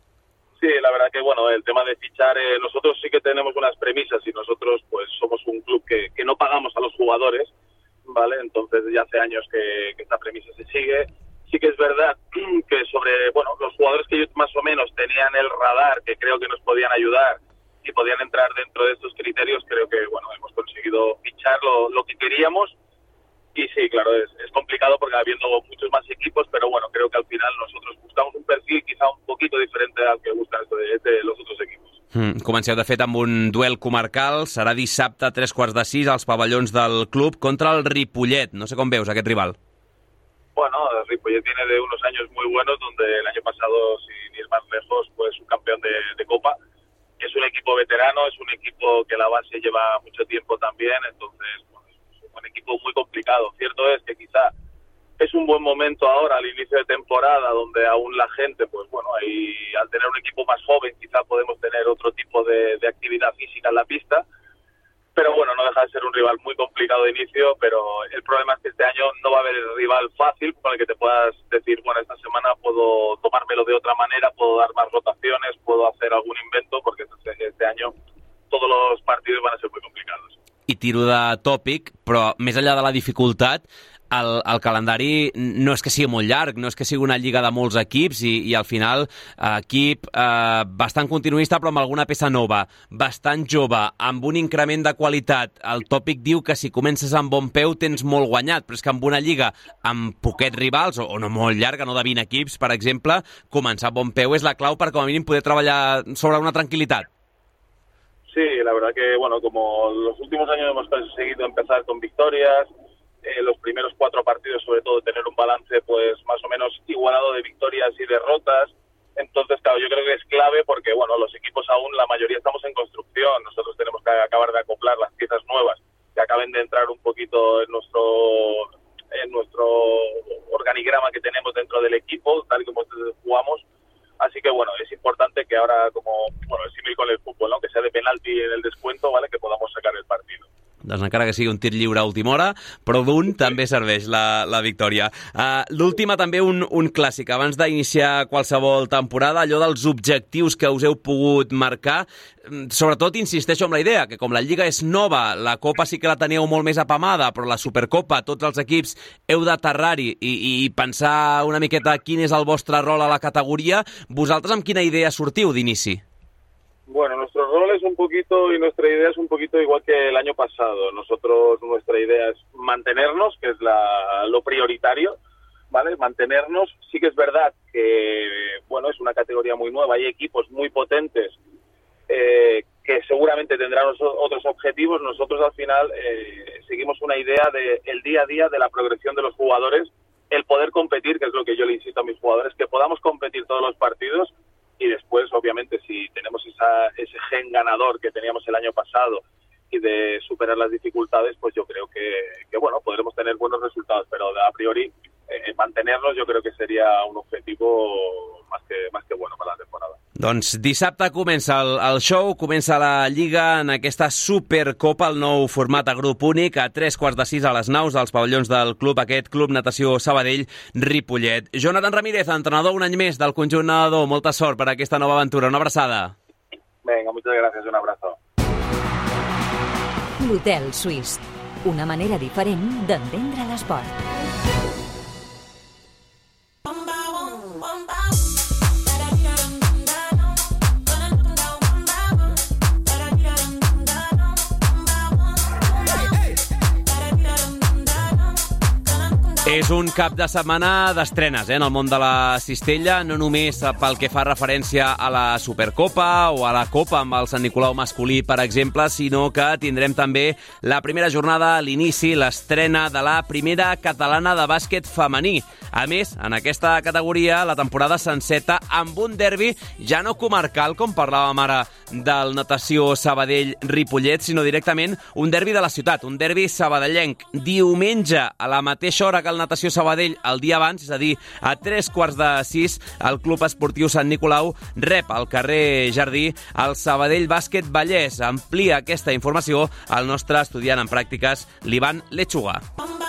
Sí, la verdad que, bueno, el tema de fichar, nosotros sí que tenemos unas premisas y nosotros, pues, somos un club que no pagamos a los jugadores, ¿vale? Entonces, ya hace años que esta premisa se sigue. Sí que es verdad que sobre, bueno, los jugadores que más o menos tenían el radar, que creo que nos podían ayudar y podían entrar dentro de estos criterios, creo que, bueno, hemos conseguido fichar lo que queríamos. Y sí, claro, es complicado porque habiendo muchos más equipos, pero bueno, creo que al final nosotros buscamos un perfil quizá un poquito diferente al que buscan de los otros equipos. Comenceu, de fet, amb un duel comarcal. Serà dissabte a 5:45 als pavellons del club contra el Ripollet. No sé com veus aquest rival. Bueno, el Ripollet viene de unos años muy buenos, donde el año pasado, sin ir más lejos, pues un campeón de Copa. Es un equipo veterano, es un equipo que la base lleva mucho tiempo también, entonces un equipo muy complicado. Cierto es que quizá es un buen momento ahora, al inicio de temporada, donde aún la gente, pues bueno, ahí, al tener un equipo más joven, quizá podemos tener otro tipo de actividad física en la pista, pero bueno, no deja de ser un rival muy complicado de inicio, pero el problema es que este año no va a haber rival fácil con el que te puedas decir, bueno, esta semana puedo tomármelo de otra manera, puedo dar más rotaciones, puedo hacer algún invento, porque este año todos los partidos van a ser muy complicados. I tiro de tòpic, però més enllà de la dificultat, el calendari no és que sigui molt llarg, no és que sigui una lliga de molts equips i al final equip bastant continuista però amb alguna peça nova, bastant jove, amb un increment de qualitat. El tòpic diu que si comences amb bon peu tens molt guanyat, però és que amb una lliga amb poquets rivals, o no molt llarga, no de 20 equips, per exemple, començar amb bon peu és la clau per com a mínim poder treballar sobre una tranquil·litat. Sí, la verdad que, bueno, como los últimos años hemos conseguido empezar con victorias, los primeros 4 partidos, sobre todo, tener un balance pues más o menos igualado de victorias y derrotas. Entonces, claro, yo creo que es clave porque, bueno, los equipos aún, la mayoría estamos en construcción. Nosotros tenemos que acabar de acoplar las piezas nuevas que acaben de entrar un poquito en nuestro organigrama que tenemos dentro del equipo, tal y como jugamos. Así que, bueno, es importante que ahora, como, bueno, es similar con el fútbol, ¿no? Que sea de penalti en el descuento, ¿vale? Que podamos sacar el partido. doncs encara que sigui un tir lliure a última hora, però d'un també serveix la victòria. L'última també un clàssic. Abans d'iniciar qualsevol temporada, allò dels objectius que us heu pogut marcar, sobretot insisteixo en la idea que com la Lliga és nova, la Copa sí que la teníeu molt més apamada, però la Supercopa, tots els equips heu d'aterrar-hi i pensar una miqueta quin és el vostre rol a la categoria. Vosaltres amb quina idea sortiu d'inici? Bueno, nuestro rol es un poquito y nuestra idea es un poquito igual que el año pasado. Nuestra idea es mantenernos, que es lo prioritario, ¿vale? Mantenernos. Sí que es verdad que, bueno, es una categoría muy nueva, hay equipos muy potentes que seguramente tendrán otros objetivos. Nosotros al final seguimos una idea del día a día, de la progresión de los jugadores, el poder competir, que es lo que yo le insisto a mis jugadores, que podamos competir todos los partidos. Y después, obviamente, si tenemos ese gen ganador que teníamos el año pasado y de superar las dificultades, pues yo creo que bueno, podremos tener buenos resultados, pero a priori mantenernos yo creo que sería un objetivo más que bueno para la temporada. Doncs dissabte comença el show, comença la Lliga en aquesta Supercopa, el nou format a grup únic, a 3:45 a les naus dels pavellons del club, aquest Club Natació Sabadell Ripollet. Jonathan Ramírez, entrenador un any més del conjunt nedador, molta sort per aquesta nova aventura, una abraçada. Venga, muchas gracias, un abrazo. L'Hotel Suís, una manera diferent d'entendre l'esport. És un cap de setmana d'estrenes en el món de la cistella, no només pel que fa referència a la Supercopa o a la Copa amb el Sant Nicolau masculí, per exemple, sinó que tindrem també la primera jornada a l'inici, l'estrena de la primera catalana de bàsquet femení. A més, en aquesta categoria, la temporada s'enceta amb un derbi ja no comarcal, com parlàvem ara del Natació Sabadell-Ripollet, sinó directament un derbi de la ciutat, un derbi sabadellenc. Diumenge, a la mateixa hora que el Natació Sabadell el dia abans, és a dir, a 5:45, el Club Esportiu Sant Nicolau rep al carrer Jardí el Sabadell Bàsquet Vallès. Amplia aquesta informació el nostre estudiant en pràctiques, l'Ivan Lechuga.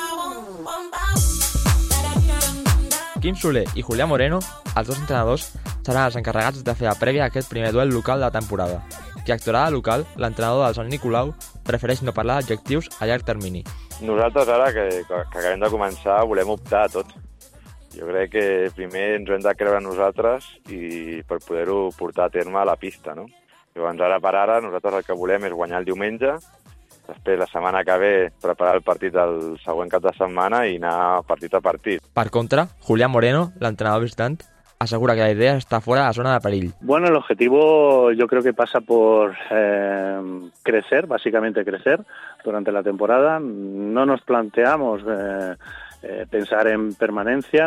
Quim Soler i Julián Moreno, els dos entrenadors, seran els encarregats de fer la prèvia a aquest primer duel local de la temporada. Qui actuarà de local, l'entrenador del Sant Nicolau, prefereix no parlar d'objectius a llarg termini. Nosaltres ara, que acabem de començar, volem optar a tot. Jo crec que primer ens ho hem de creure nosaltres i per poder-ho portar a terme a la pista, no? Llavors, ara per ara, nosaltres el que volem és guanyar el diumenge, després la setmana que ve preparar el partit del següent cap de setmana i anar partit a partit. Per contra, Julián Moreno, l'entrenador visitant, asegura que la idea está fuera de la zona de perill. Bueno, el objetivo yo creo que pasa por crecer, básicamente crecer durante la temporada. No nos planteamos pensar en permanencia,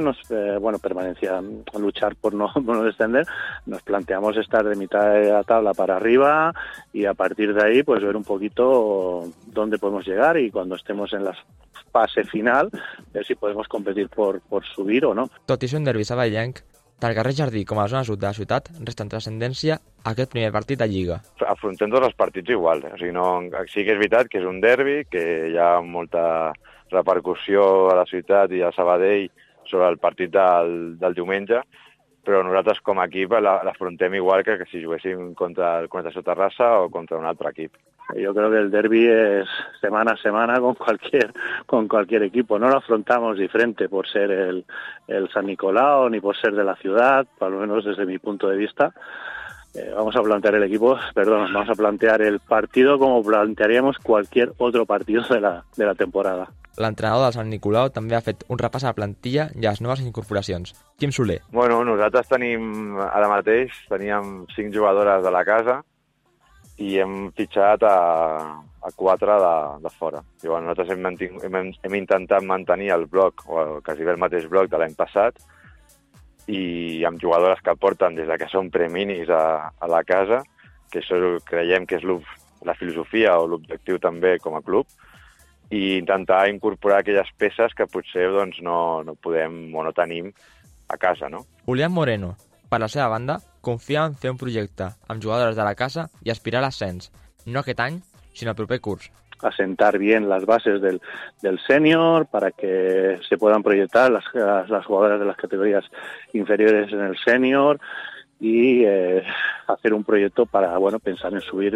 luchar por no descender. Nos planteamos estar de mitad de la tabla para arriba y a partir de ahí pues ver un poquito dónde podemos llegar y cuando estemos en la fase final ver si podemos competir por subir o no. Tot i ser un derbi sabadellenc, tant el carrer Jardí com a la zona sud de la ciutat resten transcendència a aquest primer partit de Lliga. Afrontem tots els partits igual. O sigui, sí que és veritat que és un derbi, que hi ha molta repercussió a la ciutat i a Sabadell sobre el partit del diumenge, però nosaltres com a equip l'afrontem igual que si juguéssim contra el Natació Terrassa o contra un altre equip. Yo creo que el derbi es semana a semana con cualquier equipo. No lo afrontamos diferente por ser el San Nicolau ni por ser de la ciudad, por lo menos desde mi punto de vista. Vamos a plantear el partido como plantearíamos cualquier otro partido de la temporada. L'entrenador del Sant Nicolau també ha fet un repàs a la plantilla i a les noves incorporacions. Quim Soler. Bueno, nosaltres ara mateix teníem 5 jugadores de la casa i hem fitxat a 4 de fora. Llavors, nosaltres hem intentat mantenir el bloc, o quasi el mateix bloc de l'any passat, i amb jugadores que porten des que són preminis a la casa, que això creiem que és la filosofia o l'objectiu també com a club, i intentar incorporar aquelles peces que potser no podem o no tenim a casa, no? Julián Moreno, per la seva banda, confia en fer un projecte amb jugadores de la casa i aspirar a l'ascens, no aquest any, sinó el proper curs. asentar bien las bases del senior, para que se puedan proyectar las jugadoras de las categorías inferiores en el senior y hacer un proyecto para pensar en subir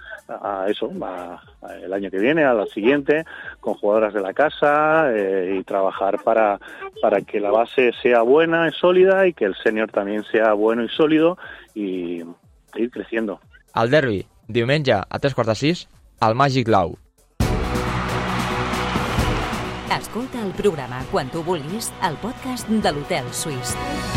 el año que viene, al siguiente, con jugadoras de la casa y trabajar para que la base sea buena y sólida y que el senior también sea bueno y sólido y ir creciendo. El derbi, diumenge a 5:45, al Màgic Lau. Escolta el programa quan tu vulguis al podcast de l'Hotel Suís.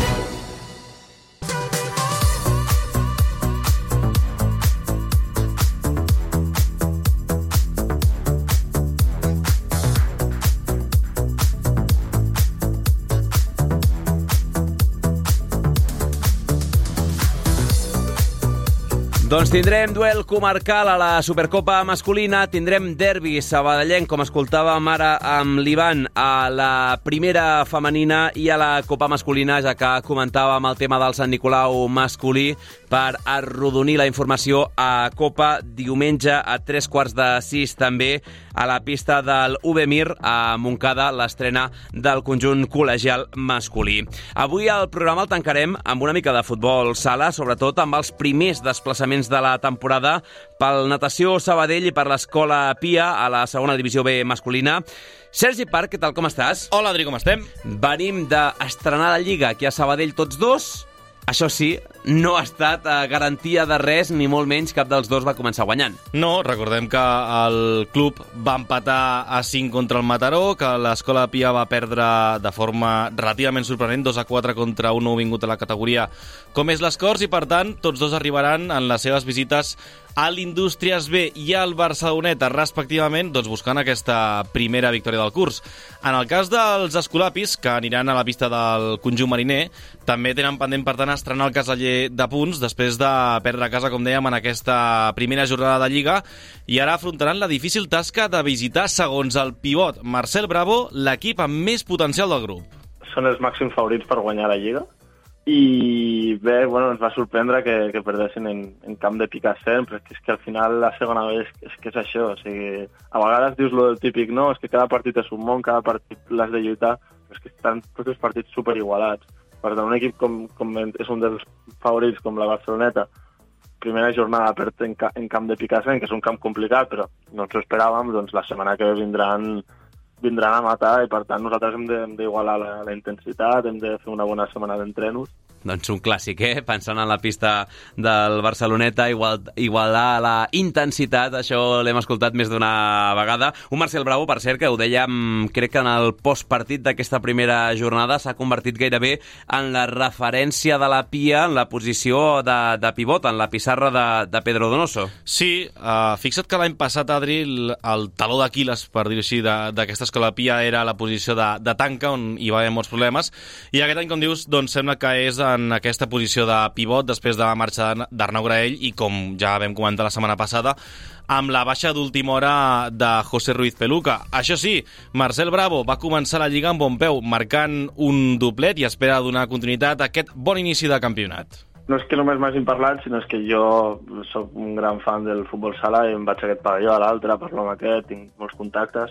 Doncs tindrem duel comarcal a la Supercopa masculina, tindrem derbi sabadellenc, com escoltàvem ara amb l'Ivan, a la primera femenina i a la Copa masculina, ja que comentàvem el tema del Sant Nicolau masculí, per arrodonir la informació a Copa diumenge a 5:45 també a la pista del UB-Mir a Montcada, l'estrena del conjunt col·legial masculí. Avui el programa el tancarem amb una mica de futbol sala, sobretot amb els primers desplaçaments de la temporada pel Natació Sabadell i per l'Escola Pia a la segona divisió B masculina. Sergi Parc, què tal, com estàs? Hola, Adri, com estem? Venim d'estrenar la Lliga aquí a Sabadell tots dos. Això sí, no ha estat garantia de res, ni molt menys cap dels dos va començar guanyant. No, recordem que el club va empatar a 5 contra el Mataró, que l'Escola Pia va perdre de forma relativament sorprenent, 2-4 contra un nouvingut a la categoria com és l'Escorts, i per tant tots dos arribaran en les seves visites a l'Indústries B i al Barceloneta, respectivament, doncs buscant aquesta primera victòria del curs. En el cas dels escolapis, que aniran a la pista del conjunt mariner, també tenen pendent, per tant, estrenar el Casaller de punts després de perdre a casa, com dèiem, en aquesta primera jornada de Lliga, i ara afrontaran la difícil tasca de visitar, segons el pivot Marcel Bravo, l'equip amb més potencial del grup. Són els màxims favorits per guanyar la Lliga, i bé, ens va sorprendre que perdessin en camp de Picassent, però és que al final la segona vegada és que és això, o sigui, a vegades dius lo del típic, no, és que cada partit és un món, cada partit l'has de lluitar, però és que estan tots els partits superigualats. Per tant, un equip com és un dels favorits, com la Barceloneta, primera jornada perd en camp de Picassent, que és un camp complicat, però no ens ho esperàvem, doncs la setmana que ve vindran a matar, i per tant nosaltres hem d'igualar la intensitat, hem de fer una bona setmana d'entrenos. Doncs un clàssic, pensant en la pista del Barceloneta, igualar la intensitat, això l'hem escoltat més d'una vegada. Un Marcel Bravo, per cert, que ho dèiem, crec que en el postpartit d'aquesta primera jornada s'ha convertit gairebé en la referència de la Pia en la posició de pivot, en la pissarra de Pedro Donoso. Sí, fixa't que l'any passat, Adri, el taló d'Aquil·les, per dir-ho així, d'aquesta Escola Pia era la posició de tanca, on hi va haver molts problemes, i aquest any, com dius, doncs sembla que és en aquesta posició de pivot després de la marxa d'Arnau Graell i, com ja vam comentar la setmana passada, amb la baixa d'última hora de José Ruiz Peluca. Això sí, Marcel Bravo va començar la Lliga amb bon peu, marcant un doblet, i espera donar continuïtat a aquest bon inici de campionat. No és que només m'hagin parlat, sinó és que jo soc un gran fan del futbol sala i em vaig a aquest pavelló, a l'altre, parlo amb aquest, tinc molts contactes.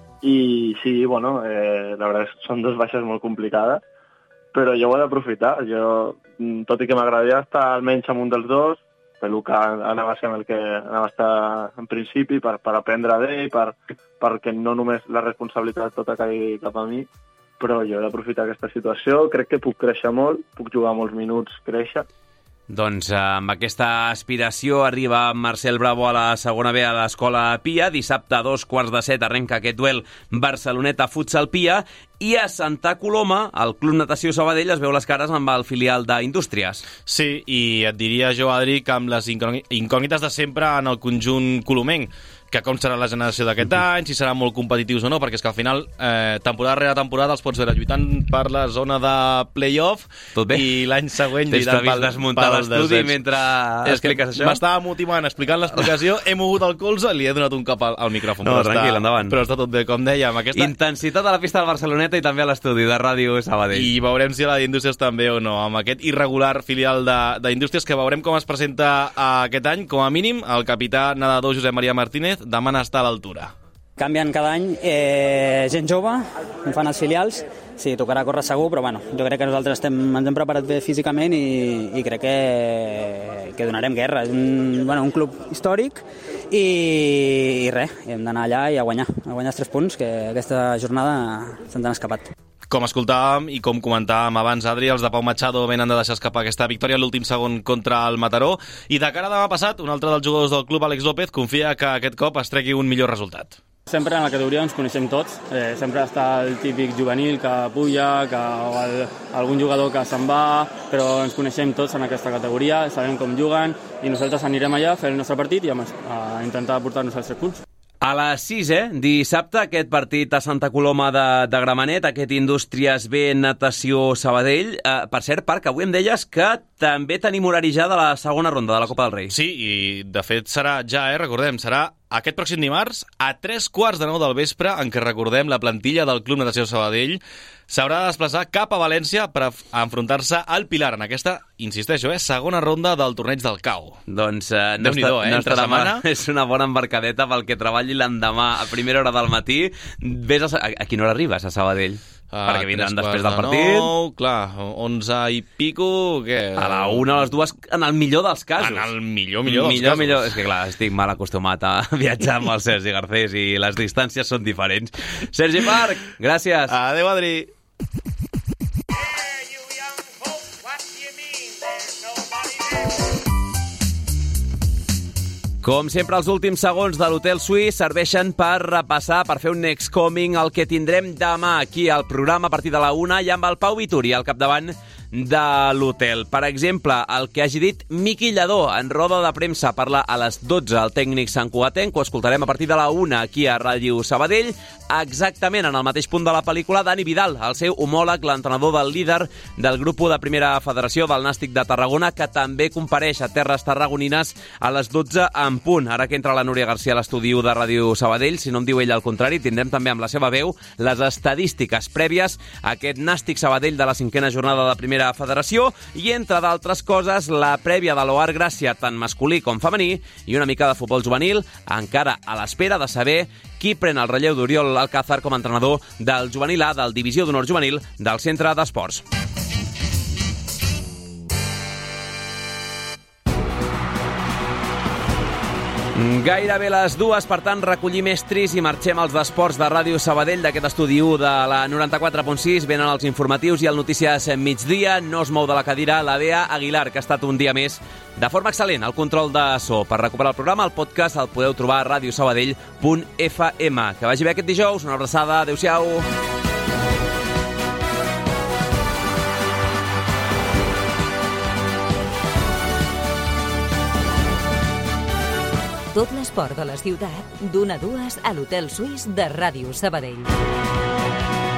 I sí, la veritat és que són dues baixes molt complicades, però jo ho he d'aprofitar. Jo, tot i que m'agradaria estar almenys amb un dels dos, Peluca anava a ser amb el que anava a estar en principi per aprendre d'ell, perquè no només la responsabilitat tota caigui cap a mi, però jo he d'aprofitar aquesta situació. Crec que puc créixer molt, puc jugar molts minuts, créixer. Doncs amb aquesta aspiració arriba Marcel Bravo a la segona B a l'Escola Pia. Dissabte a 2:15 arrenca aquest duel Barceloneta Futsal Pia, i a Santa Coloma el Club Natació Sabadell es veu les cares amb el filial d'Indústries. Sí, i et diria jo, Adri, que amb les incògnites de sempre en el conjunt colomenc, que com serà la generació d'aquest any, si seran molt competitius o no, perquè és que al final, temporada rere temporada, els pots veure lluitant per la zona de play-off i l'any següent lluitant pel desmuntar l'estudi mentre expliques això? M'estava motivant explicant l'explicació, he mogut el colze i li he donat un cop al micròfon. No, tranquil, endavant. Però està tot bé, com dèiem. Intensitat a la pista del Barceloneta i també a l'estudi de Ràdio Sabadell. I veurem si a la d'Indústries també o no, amb aquest irregular filial d'Indústries, que veurem com es presenta aquest any. Com a mínim, el capità nedador Josep Maria Martínez demanen estar a l'altura. Canvien cada any gent jove, ho fan els filials, sí, tocarà córrer segur, però bueno, jo crec que nosaltres ens hem preparat bé físicament i crec que donarem guerra. És un club històric i res, hem d'anar allà i a guanyar els 3 punts, que aquesta jornada se'ns han escapat. Com escoltàvem i com comentàvem abans, Adri, els de Pau Machado venen de deixar escapar aquesta victòria a l'últim segon contra el Mataró, i de cara a demà passat, un altre dels jugadors del club, Àlex López, confia que aquest cop es tregui un millor resultat. Sempre en la categoria ens coneixem tots, sempre està el típic juvenil que puja, o algun jugador que se'n va, però ens coneixem tots en aquesta categoria, sabem com juguen i nosaltres anirem allà a fer el nostre partit i a intentar portar-nos els 3 punts. A les 6, dissabte, aquest partit a Santa Coloma de Gramenet, aquest Indústries B Natació Sabadell. Per cert, Parc, avui em deies que també tenim horari ja de la segona ronda de la Copa del Rei. Sí, i de fet serà ja, recordem, serà aquest pròxim dimarts a 3:15 del vespre, en què, recordem, la plantilla del Club Natació Sabadell s'haurà de desplaçar cap a València per enfrontar-se al Pilar en aquesta, insisteixo, segona ronda del torneig del CAO. Doncs no està demà, és una bona embarcadeta pel que treballi l'endemà a primera hora del matí. Ves a quina hora arribes a Sabadell? Perquè vindran després del partit. 9, clar, 11 i pico, què? A la 1, a les 2, en el millor dels casos. En el millor dels casos. És que clar, estic mal acostumat a viatjar amb el Sergi Garcés i les distàncies són diferents. Sergi Parc, gràcies. Adéu, Adri. Com sempre, els últims segons de l'Hotel Suís serveixen per repassar, per fer un next coming, el que tindrem demà aquí al programa a partir de la 1 i amb el Pau Vituri al capdavant de l'hotel. Per exemple, el que hagi dit Miqui Lladó en roda de premsa, parla a les 12 el tècnic santcugatenc, ho escoltarem a partir de la 1 aquí a Ràdio Sabadell. Exactament en el mateix punt de la pel·lícula, Dani Vidal, el seu homòleg, l'entrenador del líder del grup de primera federació del Nàstic de Tarragona, que també compareix a terres tarragonines a les 12 en punt. Ara que entra la Núria García a l'estudi de Ràdio Sabadell, si no em diu ell el contrari, tindrem també amb la seva veu les estadístiques prèvies a aquest Nàstic Sabadell de la 5a jornada de primera federació i, entre d'altres coses, la prèvia de l'Oar Gràcia, tant masculí com femení, i una mica de futbol juvenil, encara a l'espera de saber qui pren el relleu d'Oriol Alcázar com a entrenador del juvenil A del Divisió d'Honor Juvenil del Centre d'Esports. Gairebé les 2, per tant, recollim estris i marxem als d'esports de Ràdio Sabadell d'aquest estudi 1 de la 94.6. Venen els informatius i el Notícies migdia. No es mou de la cadira la Bea Aguilar, que ha estat un dia més de forma excel·lent al control de so. Per recuperar el programa, el podcast el podeu trobar a radiosabadell.fm. Que vagi bé aquest dijous. Una abraçada. Adéu-siau. Tot l'esport de la ciutat, d'1 a 2 a l'Hotel Suís de Ràdio Sabadell.